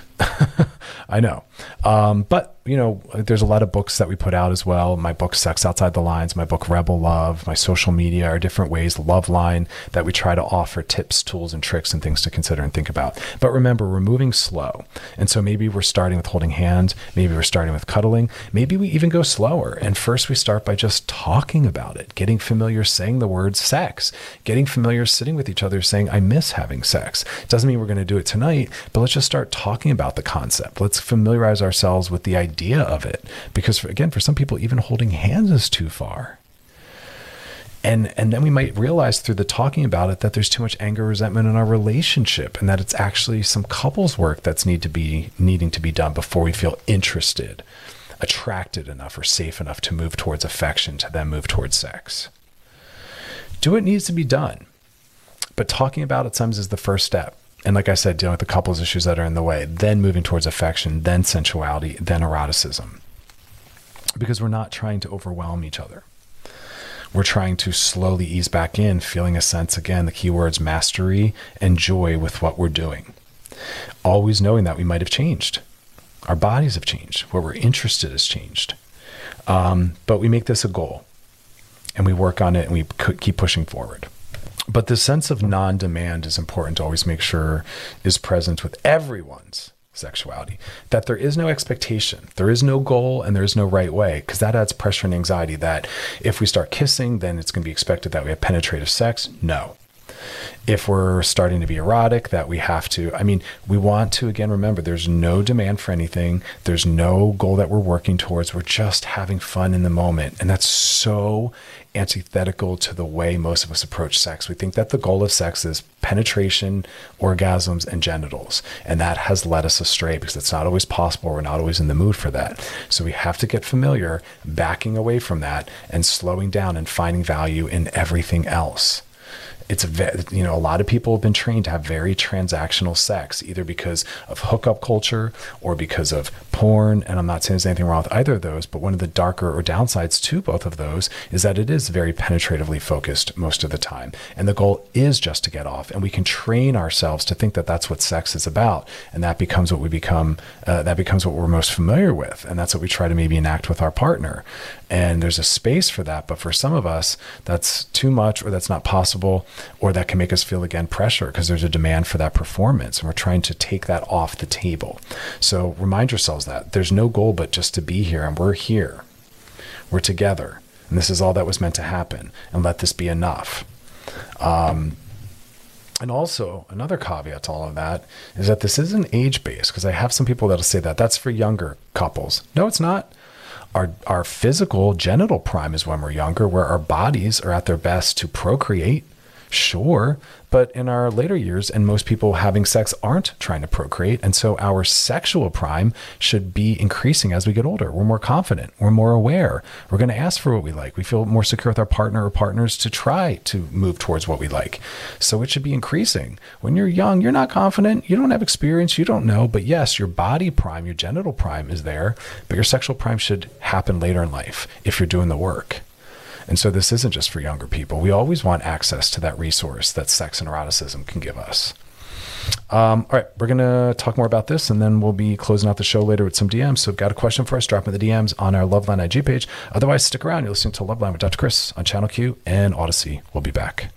S5: I know. Um, but, you know, there's a lot of books that we put out as well. My book, Sex Outside the Lines, my book, Rebel Love, my social media are different ways, Loveline, that we try to offer tips, tools, and tricks and things to consider and think about. But remember, we're moving slow. And so maybe we're starting with holding hands. Maybe we're starting with cuddling. Maybe we even go slower. And first we start by just talking about it, getting familiar, saying the word sex, getting familiar, sitting with each other, saying, I miss having sex. It doesn't mean we're going to do it tonight, but let's just start talking about the concept. Let's familiarize ourselves with the idea of it. Because for, again, for some people, even holding hands is too far. And, and then we might realize through the talking about it that there's too much anger, resentment in our relationship, and that it's actually some couples work that's need to be needing to be done before we feel interested, attracted enough, or safe enough to move towards affection, to then move towards sex. Do what needs to be done. But talking about it sometimes is the first step. And like I said, dealing with the couples issues that are in the way, then moving towards affection, then sensuality, then eroticism. Because we're not trying to overwhelm each other. We're trying to slowly ease back in, feeling a sense, again, the key words, mastery and joy with what we're doing. Always knowing that we might have changed. Our bodies have changed. What we're interested in has changed. Um, but we make this a goal. And we work on it and we keep pushing forward. But the sense of non-demand is important to always make sure is present with everyone's sexuality, that there is no expectation, there is no goal, and there is no right way, because that adds pressure and anxiety that if we start kissing, then it's going to be expected that we have penetrative sex. No. If we're starting to be erotic, that we have to, I mean, we want to, again, remember, there's no demand for anything. There's no goal that we're working towards. We're just having fun in the moment. And that's so antithetical to the way most of us approach sex. We think that the goal of sex is penetration, orgasms, and genitals. And that has led us astray because it's not always possible. We're not always in the mood for that. So we have to get familiar, backing away from that and slowing down and finding value in everything else. It's a, you know, a lot of people have been trained to have very transactional sex, either because of hookup culture or because of porn. And I'm not saying there's anything wrong with either of those, but one of the darker or downsides to both of those is that it is very penetratively focused most of the time. And the goal is just to get off. And we can train ourselves to think that that's what sex is about. And that becomes what we become, uh, that becomes what we're most familiar with. And that's what we try to maybe enact with our partner. And there's a space for that. But for some of us, that's too much, or that's not possible, or that can make us feel, again, pressure because there's a demand for that performance. And we're trying to take that off the table. So remind yourselves that there's no goal but just to be here. And we're here. We're together. And this is all that was meant to happen. And let this be enough. Um, and also another caveat to all of that is that this isn't age-based, because I have some people that'll say that that's for younger couples. No, it's not. Our, our physical genital prime is when we're younger, where our bodies are at their best to procreate. Sure. But in our later years, and most people having sex aren't trying to procreate. And so our sexual prime should be increasing as we get older. We're more confident. We're more aware. We're going to ask for what we like. We feel more secure with our partner or partners to try to move towards what we like. So it should be increasing. When you're young, you're not confident. You don't have experience. You don't know. But yes, your body prime, your genital prime is there. But your sexual prime should happen later in life if you're doing the work. And so this isn't just for younger people. We always want access to that resource that sex and eroticism can give us. Um, all right, we're going to talk more about this, and then we'll be closing out the show later with some D Ms. So if you've got a question for us, drop in the D Ms on our Loveline I G page. Otherwise, stick around. You're listening to Loveline with Doctor Chris on Channel Q and Odyssey. We'll be back.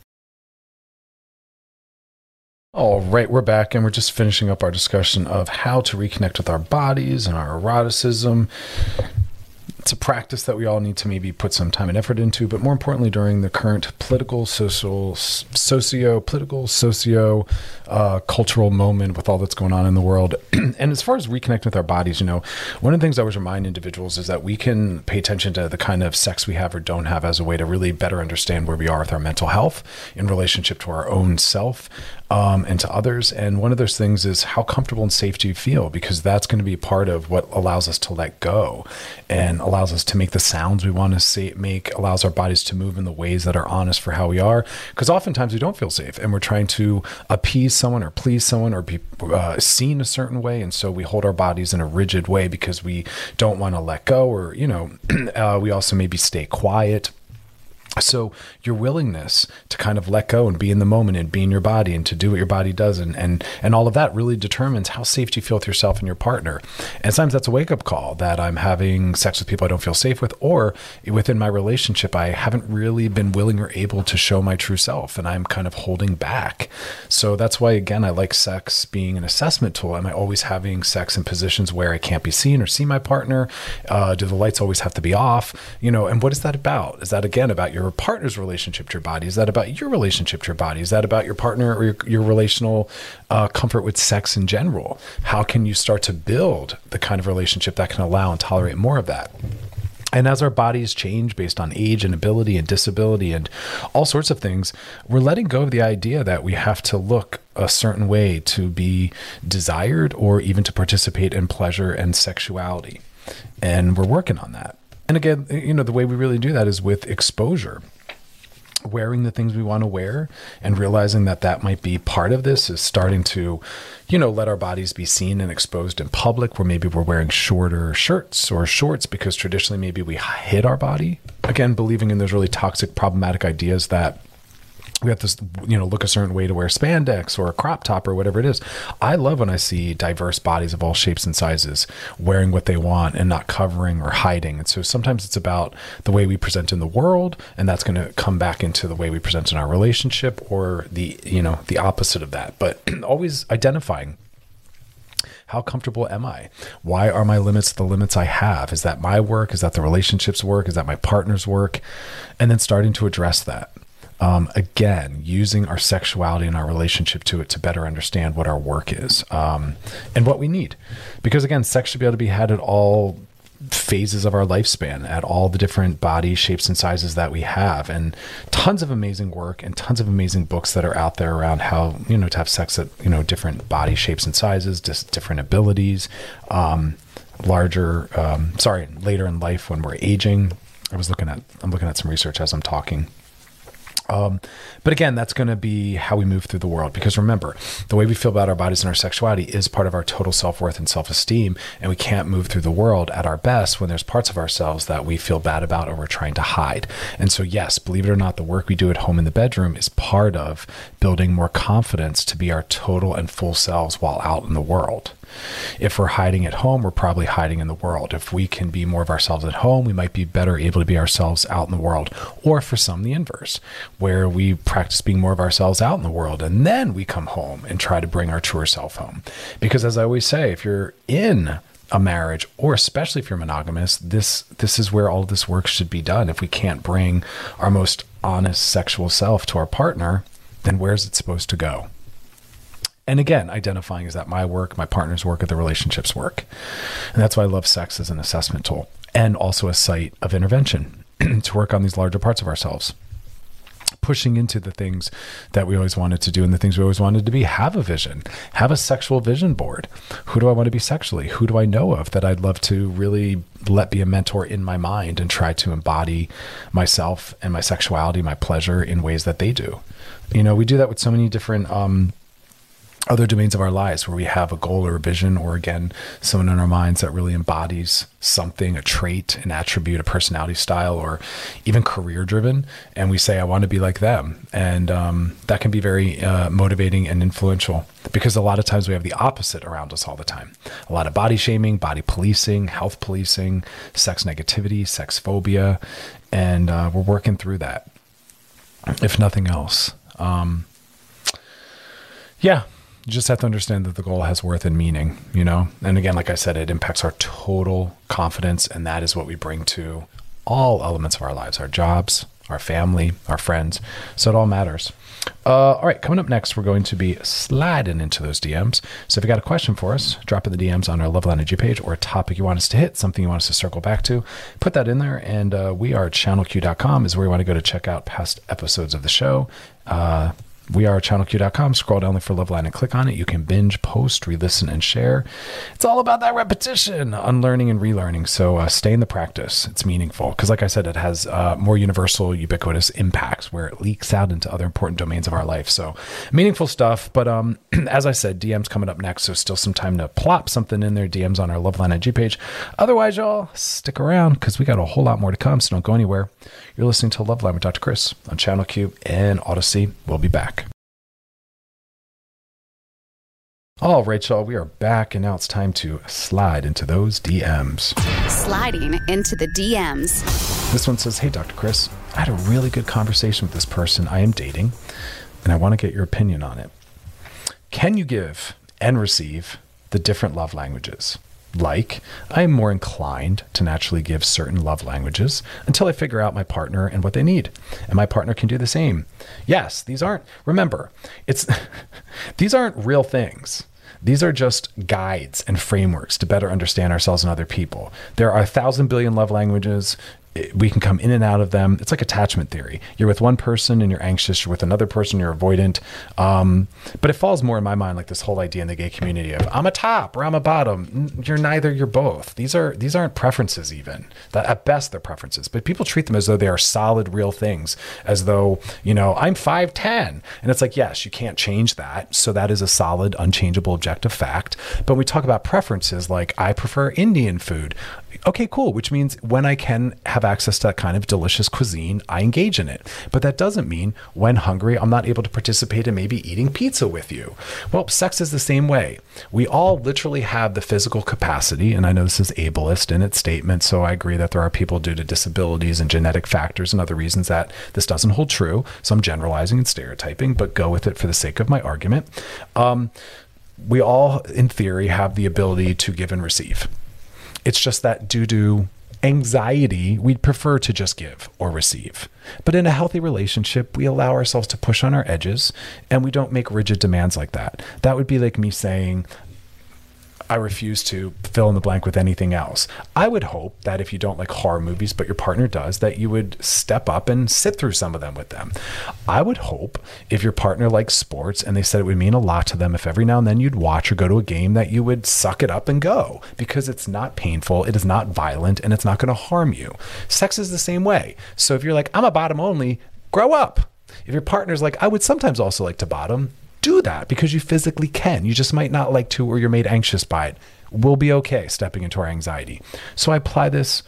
S5: All right, we're back, and we're just finishing up our discussion of how to reconnect with our bodies and our eroticism. It's a practice that we all need to maybe put some time and effort into, but more importantly, during the current political, social, socio, political, socio, uh, cultural moment with all that's going on in the world. And as far as reconnecting with our bodies, you know, one of the things I always remind individuals is that we can pay attention to the kind of sex we have or don't have as a way to really better understand where we are with our mental health in relationship to our own self. Um, and to others. And one of those things is how comfortable and safe do you feel? Because that's going to be part of what allows us to let go and allows us to make the sounds we want to say, make, allows our bodies to move in the ways that are honest for how we are. Because oftentimes we don't feel safe and we're trying to appease someone or please someone or be uh, seen a certain way. And so we hold our bodies in a rigid way because we don't want to let go, or, you know, uh, we also maybe stay quiet. So your willingness to kind of let go and be in the moment and be in your body and to do what your body does and and and all of that really determines how safe you feel with yourself and your partner. And sometimes that's a wake-up call that I'm having sex with people I don't feel safe with, or within my relationship, I haven't really been willing or able to show my true self and I'm kind of holding back. So that's why, again, I like sex being an assessment tool. Am I always having sex in positions where I can't be seen or see my partner? Uh, do the lights always have to be off? You know, and what is that about? Is that, again, about your partner's relationship to your body? Is that about your relationship to your body? Is that about your partner or your, your relational uh, comfort with sex in general? How can you start to build the kind of relationship that can allow and tolerate more of that? And as our bodies change based on age and ability and disability and all sorts of things, we're letting go of the idea that we have to look a certain way to be desired or even to participate in pleasure and sexuality. And we're working on that. And again, you know, the way we really do that is with exposure. Wearing the things we want to wear and realizing that that might be part of this is starting to, you know, let our bodies be seen and exposed in public, where maybe we're wearing shorter shirts or shorts because traditionally maybe we hid our body. Again, believing in those really toxic, problematic ideas that we have to, you know, look a certain way to wear spandex or a crop top or whatever it is. I love when I see diverse bodies of all shapes and sizes wearing what they want and not covering or hiding. And so sometimes it's about the way we present in the world, and that's going to come back into the way we present in our relationship, or the, you know, the opposite of that. But always identifying How comfortable am I? Why are my limits the limits I have? Is that my work? Is that the relationship's work? Is that my partner's work? And then starting to address that. Um, again, using our sexuality and our relationship to it to better understand what our work is, um, and what we need. Because again, sex should be able to be had at all phases of our lifespan, at all the different body shapes and sizes that we have, and tons of amazing work and tons of amazing books that are out there around how, you know, to have sex at, you know, different body shapes and sizes, just different abilities, um, larger, um, sorry, later in life when we're aging. I was looking at, I'm looking at some research as I'm talking. Um, but again, that's going to be how we move through the world, because remember, the way we feel about our bodies and our sexuality is part of our total self-worth and self-esteem. And we can't move through the world at our best when there's parts of ourselves that we feel bad about or we're trying to hide. And so, yes, believe it or not, the work we do at home in the bedroom is part of building more confidence to be our total and full selves while out in the world. If we're hiding at home, we're probably hiding in the world. If we can be more of ourselves at home, we might be better able to be ourselves out in the world. Or for some, the inverse, where we practice being more of ourselves out in the world, and then we come home and try to bring our truer self home. Because as I always say, if you're in a marriage, or especially if you're monogamous, this this is where all of this work should be done. If we can't bring our most honest sexual self to our partner, then where's it supposed to go? And again, identifying, is that my work, my partner's work, or the relationship's work? And that's why I love sex as an assessment tool, and also a site of intervention to work on these larger parts of ourselves. Pushing into the things that we always wanted to do and the things we always wanted to be. Have a vision, have a sexual vision board. Who do I want to be sexually? Who do I know of that I'd love to really let be a mentor in my mind and try to embody myself and my sexuality, my pleasure in ways that they do? You know, we do that with so many different, um, other domains of our lives where we have a goal or a vision, or again, someone in our minds that really embodies something, a trait, an attribute, a personality style, or even career driven. And we say, I want to be like them. And um, that can be very uh, motivating and influential, because a lot of times we have the opposite around us all the time. A lot of body shaming, body policing, health policing, sex negativity, sex phobia. And uh, we're working through that, if nothing else. Um, yeah. You just have to understand that the goal has worth and meaning, you know? And again, like I said, it impacts our total confidence. And that is what we bring to all elements of our lives, our jobs, our family, our friends. So it all matters. Uh, all right, coming up next, we're going to be sliding into those D Ms. So if you got a question for us, drop in the D Ms on our Loveline I G page, or a topic you want us to hit, something you want us to circle back to, put that in there. And uh, we are channel q dot com is where you want to go to check out past episodes of the show. Uh, We are channel q dot com. Scroll down for Loveline and click on it. You can binge, post, re-listen, and share. It's all about that repetition, unlearning and relearning. So uh, stay in the practice. It's meaningful because, like I said, it has uh, more universal, ubiquitous impacts where it leaks out into other important domains of our life. So meaningful stuff. But um, as I said, D Ms coming up next. So still some time to plop something in there. D Ms on our Loveline I G page. Otherwise, y'all stick around because we got a whole lot more to come. So don't go anywhere. You're listening to Loveline with Doctor Chris on Channel Q and Odyssey. We'll be back. All right, y'all, we are back, and now it's time to slide into those D Ms.
S8: Sliding into the D Ms.
S5: This one says, hey, Doctor Chris, I had a really good conversation with this person I am dating, and I want to get your opinion on it. Can you give and receive the different love languages? Like, I am more inclined to naturally give certain love languages until I figure out my partner and what they need. And my partner can do the same. Yes, these aren't, remember, it's these aren't real things. These are just guides and frameworks to better understand ourselves and other people. There are a thousand billion love languages. We can come in and out of them. It's like attachment theory. You're with one person and you're anxious. You're with another person, you're avoidant. Um, but it falls more in my mind like this whole idea in the gay community of I'm a top or I'm a bottom. You're neither, you're both. These are these aren't preferences even. That at best they're preferences. But people treat them as though they are solid, real things. As though, you know, I'm five ten. And it's like, yes, you can't change that. So that is a solid, unchangeable, objective fact. But when we talk about preferences like I prefer Indian food. Okay, cool. Which means when I can have access to that kind of delicious cuisine, I engage in it. But that doesn't mean when hungry, I'm not able to participate in maybe eating pizza with you. Well, sex is the same way. We all literally have the physical capacity. And I know this is ableist in its statement. So I agree that there are people due to disabilities and genetic factors and other reasons that this doesn't hold true. So I'm generalizing and stereotyping, but go with it for the sake of my argument. Um, we all, in theory, have the ability to give and receive. It's just that due to anxiety, we'd prefer to just give or receive. But in a healthy relationship, we allow ourselves to push on our edges and we don't make rigid demands like that. That would be like me saying, I refuse to fill in the blank with anything else. I would hope that if you don't like horror movies, but your partner does, that you would step up and sit through some of them with them. I would hope if your partner likes sports and they said it would mean a lot to them if every now and then you'd watch or go to a game, that you would suck it up and go, because it's not painful, it is not violent, and it's not going to harm you. Sex is the same way. So if you're like, I'm a bottom only, grow up. If your partner's like, I would sometimes also like to bottom, do that, because you physically can. You just might not like to, or you're made anxious by it. We'll be okay stepping into our anxiety. So I apply this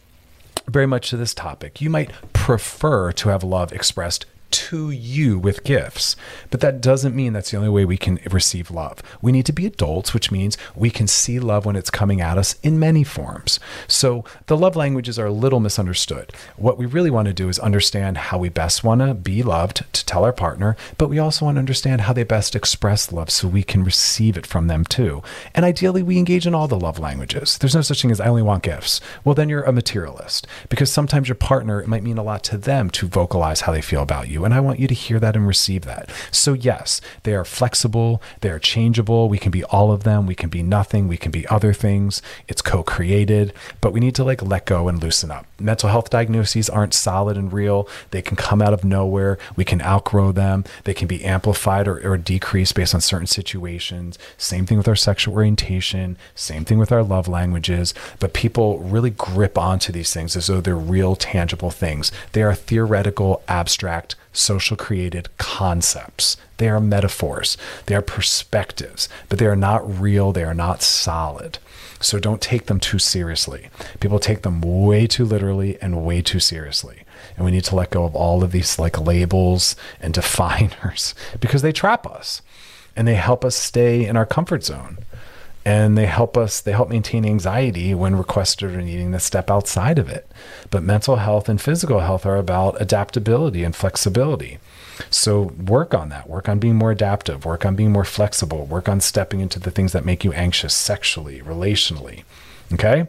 S5: very much to this topic. You might prefer to have love expressed to you with gifts, but that doesn't mean that's the only way we can receive love. We need to be adults, which means we can see love when it's coming at us in many forms. So the love languages are a little misunderstood. What we really want to do is understand how we best want to be loved to tell our partner, but we also want to understand how they best express love so we can receive it from them too. And ideally, we engage in all the love languages. There's no such thing as I only want gifts. Well, then you're a materialist, because sometimes your partner, it might mean a lot to them to vocalize how they feel about you. And I want you to hear that and receive that. So yes, they are flexible, they are changeable. We can be all of them. We can be nothing. We can be other things. It's co-created, but we need to like let go and loosen up. Mental health diagnoses aren't solid and real. They can come out of nowhere. We can outgrow them. They can be amplified or, or decreased based on certain situations. Same thing with our sexual orientation. Same thing with our love languages. But people really grip onto these things as though they're real, tangible things. They are theoretical, abstract, social created concepts. They are metaphors. They are perspectives, but they are not real. They are not solid. So don't take them too seriously. People take them way too literally and way too seriously. And we need to let go of all of these like labels and definers, because they trap us and they help us stay in our comfort zone. And they help us, they help maintain anxiety when requested or needing to step outside of it. But mental health and physical health are about adaptability and flexibility. So work on that. Work on being more adaptive. Work on being more flexible. Work on stepping into the things that make you anxious sexually, relationally. Okay?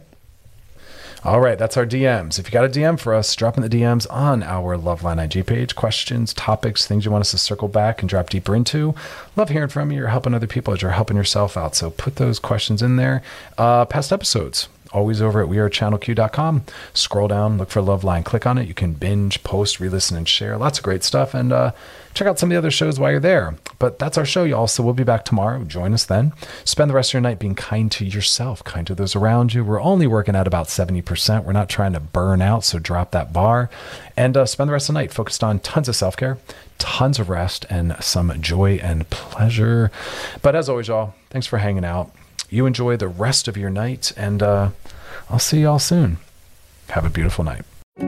S5: All right, that's our D Ms. If you got a D M for us, drop in the D Ms on our Loveline I G page. Questions, topics, things you want us to circle back and drop deeper into. Love hearing from you. You're helping other people as you're helping yourself out. So put those questions in there. Uh, past episodes, always over at we are channel q dot com. Scroll down, look for Loveline, click on it. You can binge, post, re-listen, and share. Lots of great stuff. And uh, check out some of the other shows while you're there. But that's our show, y'all. So we'll be back tomorrow. Join us then. Spend the rest of your night being kind to yourself, kind to those around you. We're only working at about seventy percent. We're not trying to burn out, so drop that bar. And uh, spend the rest of the night focused on tons of self-care, tons of rest, and some joy and pleasure. But as always, y'all, thanks for hanging out. You enjoy the rest of your night, and uh, I'll see y'all soon. Have a beautiful night.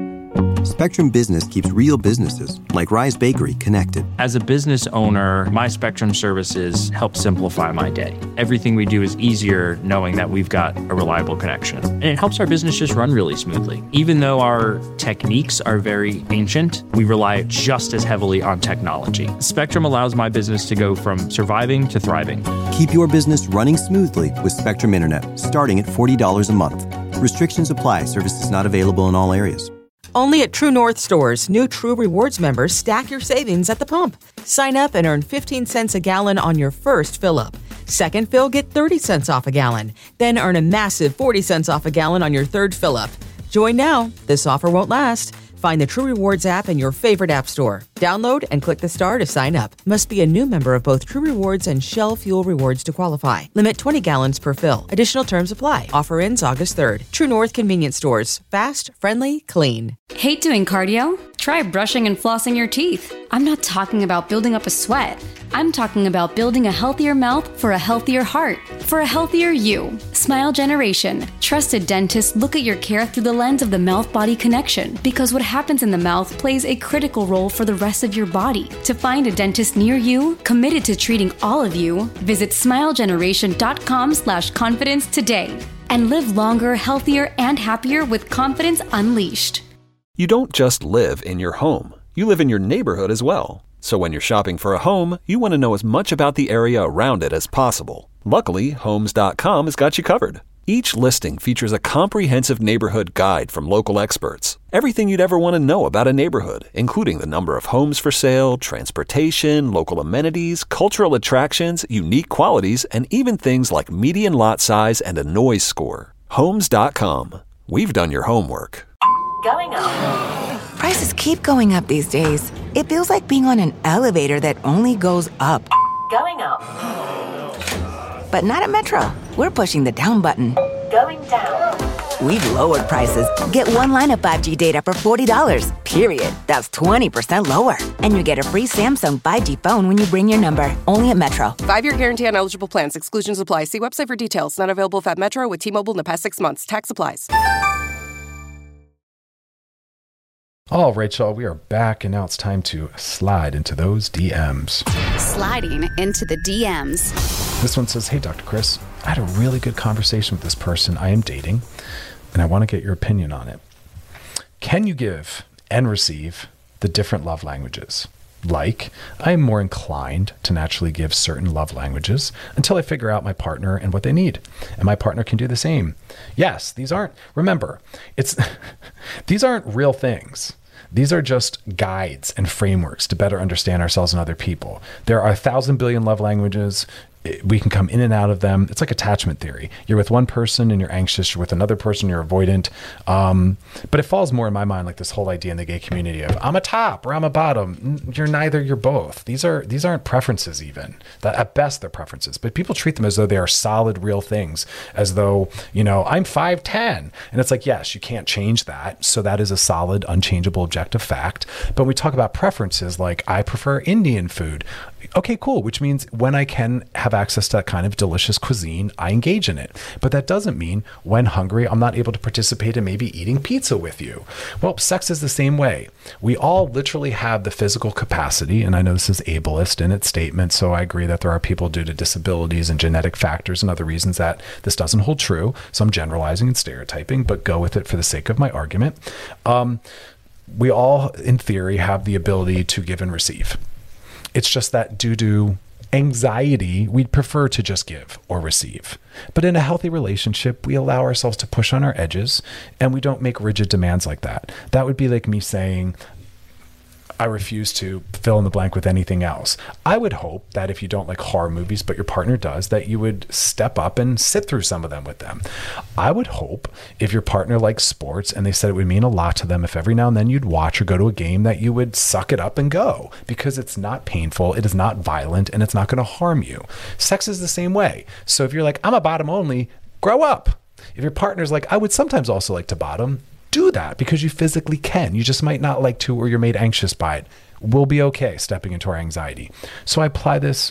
S1: Spectrum Business keeps real businesses, like Rise Bakery, connected.
S2: As a business owner, my Spectrum services help simplify my day. Everything we do is easier knowing that we've got a reliable connection. And it helps our business just run really smoothly. Even though our techniques are very ancient, we rely just as heavily on technology. Spectrum allows my business to go from surviving to thriving.
S1: Keep your business running smoothly with Spectrum Internet, starting at forty dollars a month. Restrictions apply. Services not available in all areas.
S3: Only at True North stores, new True Rewards members stack your savings at the pump. Sign up and earn fifteen cents a gallon on your first fill-up. Second fill, get thirty cents off a gallon. Then earn a massive forty cents off a gallon on your third fill-up. Join now. This offer won't last. Find the True Rewards app in your favorite app store. Download and click the star to sign up. Must be a new member of both True Rewards and Shell Fuel Rewards to qualify. Limit twenty gallons per fill. Additional terms apply. Offer ends August third. True North Convenience Stores. Fast, friendly, clean.
S9: Hate doing cardio? Try brushing and flossing your teeth. I'm not talking about building up a sweat. I'm talking about building a healthier mouth for a healthier heart, for a healthier you. Smile Generation. Trusted dentists look at your care through the lens of the mouth-body connection, because what happens in the mouth plays a critical role for the rest of your body. To find a dentist near you, committed to treating all of you, visit smilegeneration.com slash confidence today. And live longer, healthier, and happier with confidence unleashed.
S4: You don't just live in your home. You live in your neighborhood as well. So when you're shopping for a home, you want to know as much about the area around it as possible. Luckily, Homes dot com has got you covered. Each listing features a comprehensive neighborhood guide from local experts. Everything you'd ever want to know about a neighborhood, including the number of homes for sale, transportation, local amenities, cultural attractions, unique qualities, and even things like median lot size and a noise score. Homes dot com. We've done your homework.
S6: Going up. Prices keep going up these days. It feels like being on an elevator that only goes up. Going up. But not at Metro. We're pushing the down button. Going down. We've lowered prices. Get one line of five G data for forty dollars, period. That's twenty percent lower. And you get a free Samsung five G phone when you bring your number. Only at Metro.
S7: Five-year guarantee on eligible plans. Exclusions apply. See website for details. Not available at Metro with T-Mobile in the past six months. Tax applies.
S5: All right, y'all, we are back, and now it's time to slide into those D Ms.
S8: Sliding into the D Ms.
S5: This one says, hey, Doctor Chris, I had a really good conversation with this person I am dating, and I want to get your opinion on it. Can you give and receive the different love languages? Like, I am more inclined to naturally give certain love languages until I figure out my partner and what they need. And my partner can do the same. Yes, these aren't, remember, it's these aren't real things. These are just guides and frameworks to better understand ourselves and other people. There are a thousand billion love languages. We can come in and out of them. It's like attachment theory. You're with one person and you're anxious. You're with another person, you're avoidant. Um, but it falls more in my mind like this whole idea in the gay community of I'm a top or I'm a bottom. You're neither, you're both. These are these aren't preferences even. That at best they're preferences. But people treat them as though they are solid, real things. As though, you know, I'm five ten. And it's like, yes, you can't change that. So that is a solid, unchangeable, objective fact. But when we talk about preferences, like I prefer Indian food. Okay, cool. Which means when I can have access to that kind of delicious cuisine, I engage in it. But that doesn't mean when hungry, I'm not able to participate in maybe eating pizza with you. Well, sex is the same way. We all literally have the physical capacity, and I know this is ableist in its statement, so I agree that there are people due to disabilities and genetic factors and other reasons that this doesn't hold true. So I'm generalizing and stereotyping, but go with it for the sake of my argument. Um, we all, in theory, have the ability to give and receive. It's just that due to anxiety, we'd prefer to just give or receive. But in a healthy relationship, we allow ourselves to push on our edges and we don't make rigid demands like that. That would be like me saying, I refuse to fill in the blank with anything else. I would hope that if you don't like horror movies, but your partner does, that you would step up and sit through some of them with them. I would hope if your partner likes sports and they said it would mean a lot to them if every now and then you'd watch or go to a game, that you would suck it up and go, because it's not painful, it is not violent, and it's not going to harm you. Sex is the same way. So if you're like, I'm a bottom only, grow up. If your partner's like, I would sometimes also like to bottom, do that because you physically can. You just might not like to, or you're made anxious by it. We'll be okay stepping into our anxiety. So I apply this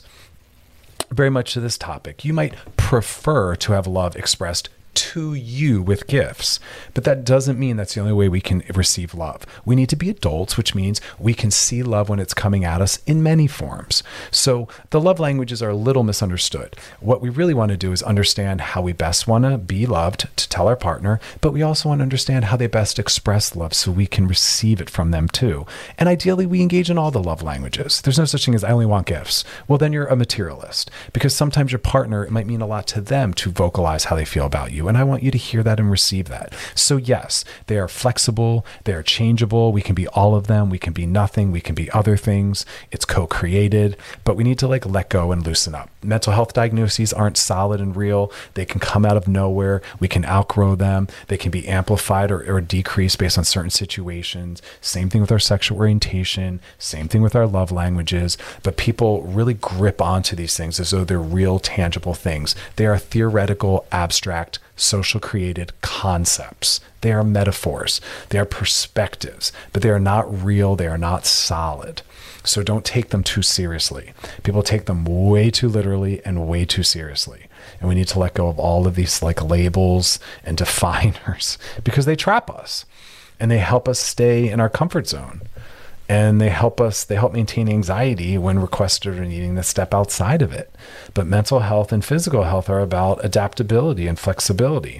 S5: very much to this topic. You might prefer to have love expressed to you with gifts, but that doesn't mean that's the only way we can receive love. We need to be adults, which means we can see love when it's coming at us in many forms. So the love languages are a little misunderstood. What we really want to do is understand how we best want to be loved to tell our partner, but we also want to understand how they best express love so we can receive it from them too. And ideally, we engage in all the love languages. There's no such thing as I only want gifts. Well, then you're a materialist, because sometimes your partner, it might mean a lot to them to vocalize how they feel about you. And I want you to hear that and receive that. So yes, they are flexible, they are changeable. We can be all of them. We can be nothing. We can be other things. It's co-created, but we need to like let go and loosen up. Mental health diagnoses aren't solid and real. They can come out of nowhere. We can outgrow them. They can be amplified or, or decreased based on certain situations. Same thing with our sexual orientation. Same thing with our love languages. But people really grip onto these things as though they're real, tangible things. They are theoretical, abstract, social created concepts. They are metaphors. They are perspectives, but they are not real. They are not solid. So don't take them too seriously. People take them way too literally and way too seriously. And we need to let go of all of these like labels and definers because they trap us and they help us stay in our comfort zone. And they help us, they help maintain anxiety when requested or needing to step outside of it. But mental health and physical health are about adaptability and flexibility.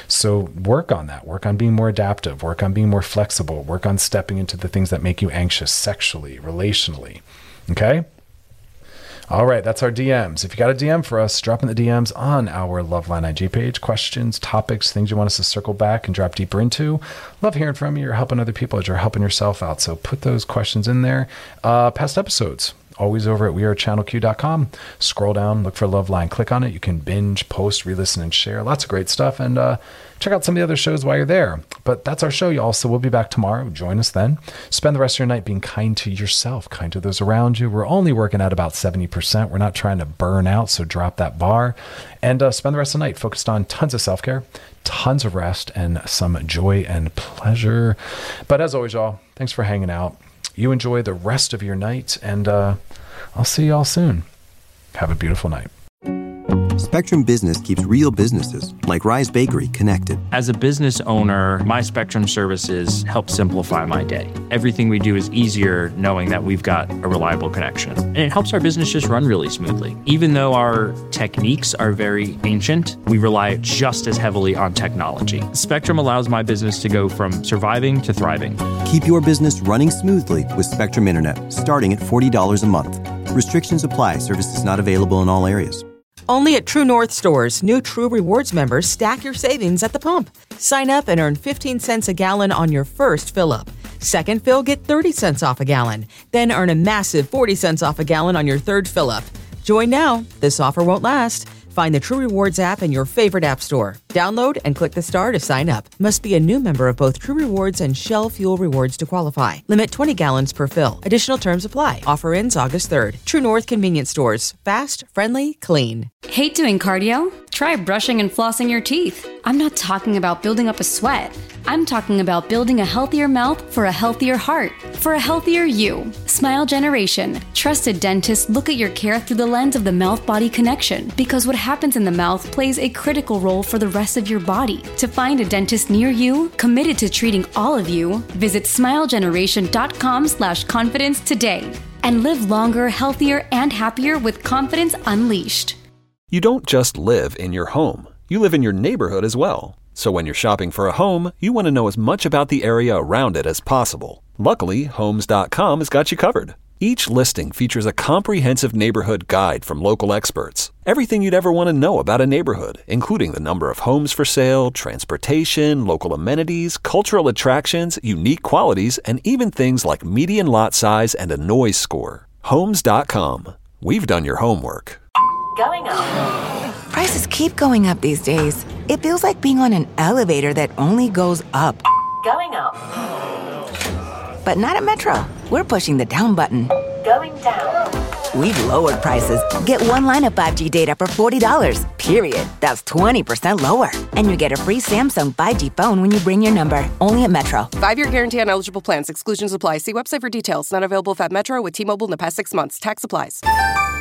S5: So work on that. Work on being more adaptive. Work on being more flexible. Work on stepping into the things that make you anxious sexually, relationally. Okay? All right, that's our D Ms. If you got a D M for us, drop in the D Ms on our Loveline I G page. Questions, topics, things you want us to circle back and drop deeper into. Love hearing from you. You're helping other people as you're helping yourself out. So put those questions in there. Uh, past episodes, always over at we are channel q dot com. Scroll down, look for Loveline, click on it. You can binge, post, re-listen, and share. Lots of great stuff. And uh, check out some of the other shows while you're there. But that's our show, y'all. So we'll be back tomorrow. Join us then. Spend the rest of your night being kind to yourself, kind to those around you. We're only working at about seventy percent. We're not trying to burn out, so drop that bar. And uh, spend the rest of the night focused on tons of self-care, tons of rest, and some joy and pleasure. But as always, y'all, thanks for hanging out. You enjoy the rest of your night, and uh, I'll see y'all soon. Have a beautiful night.
S1: Spectrum Business keeps real businesses, like Rise Bakery, connected.
S2: As a business owner, my Spectrum services help simplify my day. Everything we do is easier knowing that we've got a reliable connection. And it helps our business just run really smoothly. Even though our techniques are very ancient, we rely just as heavily on technology. Spectrum allows my business to go from surviving to thriving.
S1: Keep your business running smoothly with Spectrum Internet, starting at forty dollars a month. Restrictions apply. Services not available in all areas.
S3: Only at True North stores, new True Rewards members stack your savings at the pump. Sign up and earn fifteen cents a gallon on your first fill-up. Second fill, get thirty cents off a gallon. Then earn a massive forty cents off a gallon on your third fill-up. Join now. This offer won't last. Find the True Rewards app in your favorite app store. Download and click the star to sign up. Must be a new member of both True Rewards and Shell Fuel Rewards to qualify. Limit twenty gallons per fill. Additional terms apply. Offer ends August third. True North Convenience Stores. Fast, friendly, clean.
S9: Hate doing cardio? Try brushing and flossing your teeth. I'm not talking about building up a sweat. I'm talking about building a healthier mouth for a healthier heart, for a healthier you. Smile Generation. Trusted dentists look at your care through the lens of the mouth-body connection, because what happens in the mouth plays a critical role for the rest of your body. To find a dentist near you, committed to treating all of you, visit smilegeneration.com slash confidence today. And live longer, healthier, and happier with confidence unleashed.
S4: You don't just live in your home. You live in your neighborhood as well. So when you're shopping for a home, you want to know as much about the area around it as possible. Luckily, Homes dot com has got you covered. Each listing features a comprehensive neighborhood guide from local experts. Everything you'd ever want to know about a neighborhood, including the number of homes for sale, transportation, local amenities, cultural attractions, unique qualities, and even things like median lot size and a noise score. Homes dot com. We've done your homework.
S6: Going up. Prices keep going up these days. It feels like being on an elevator that only goes up. Going up. But not at Metro. We're pushing the down button. Going down. We've lowered prices. Get one line of five G data for forty dollars, period. That's twenty percent lower. And you get a free Samsung five G phone when you bring your number. Only at Metro.
S7: Five-year guarantee on eligible plans. Exclusions apply. See website for details. Not available at Metro with T-Mobile in the past six months. Tax applies.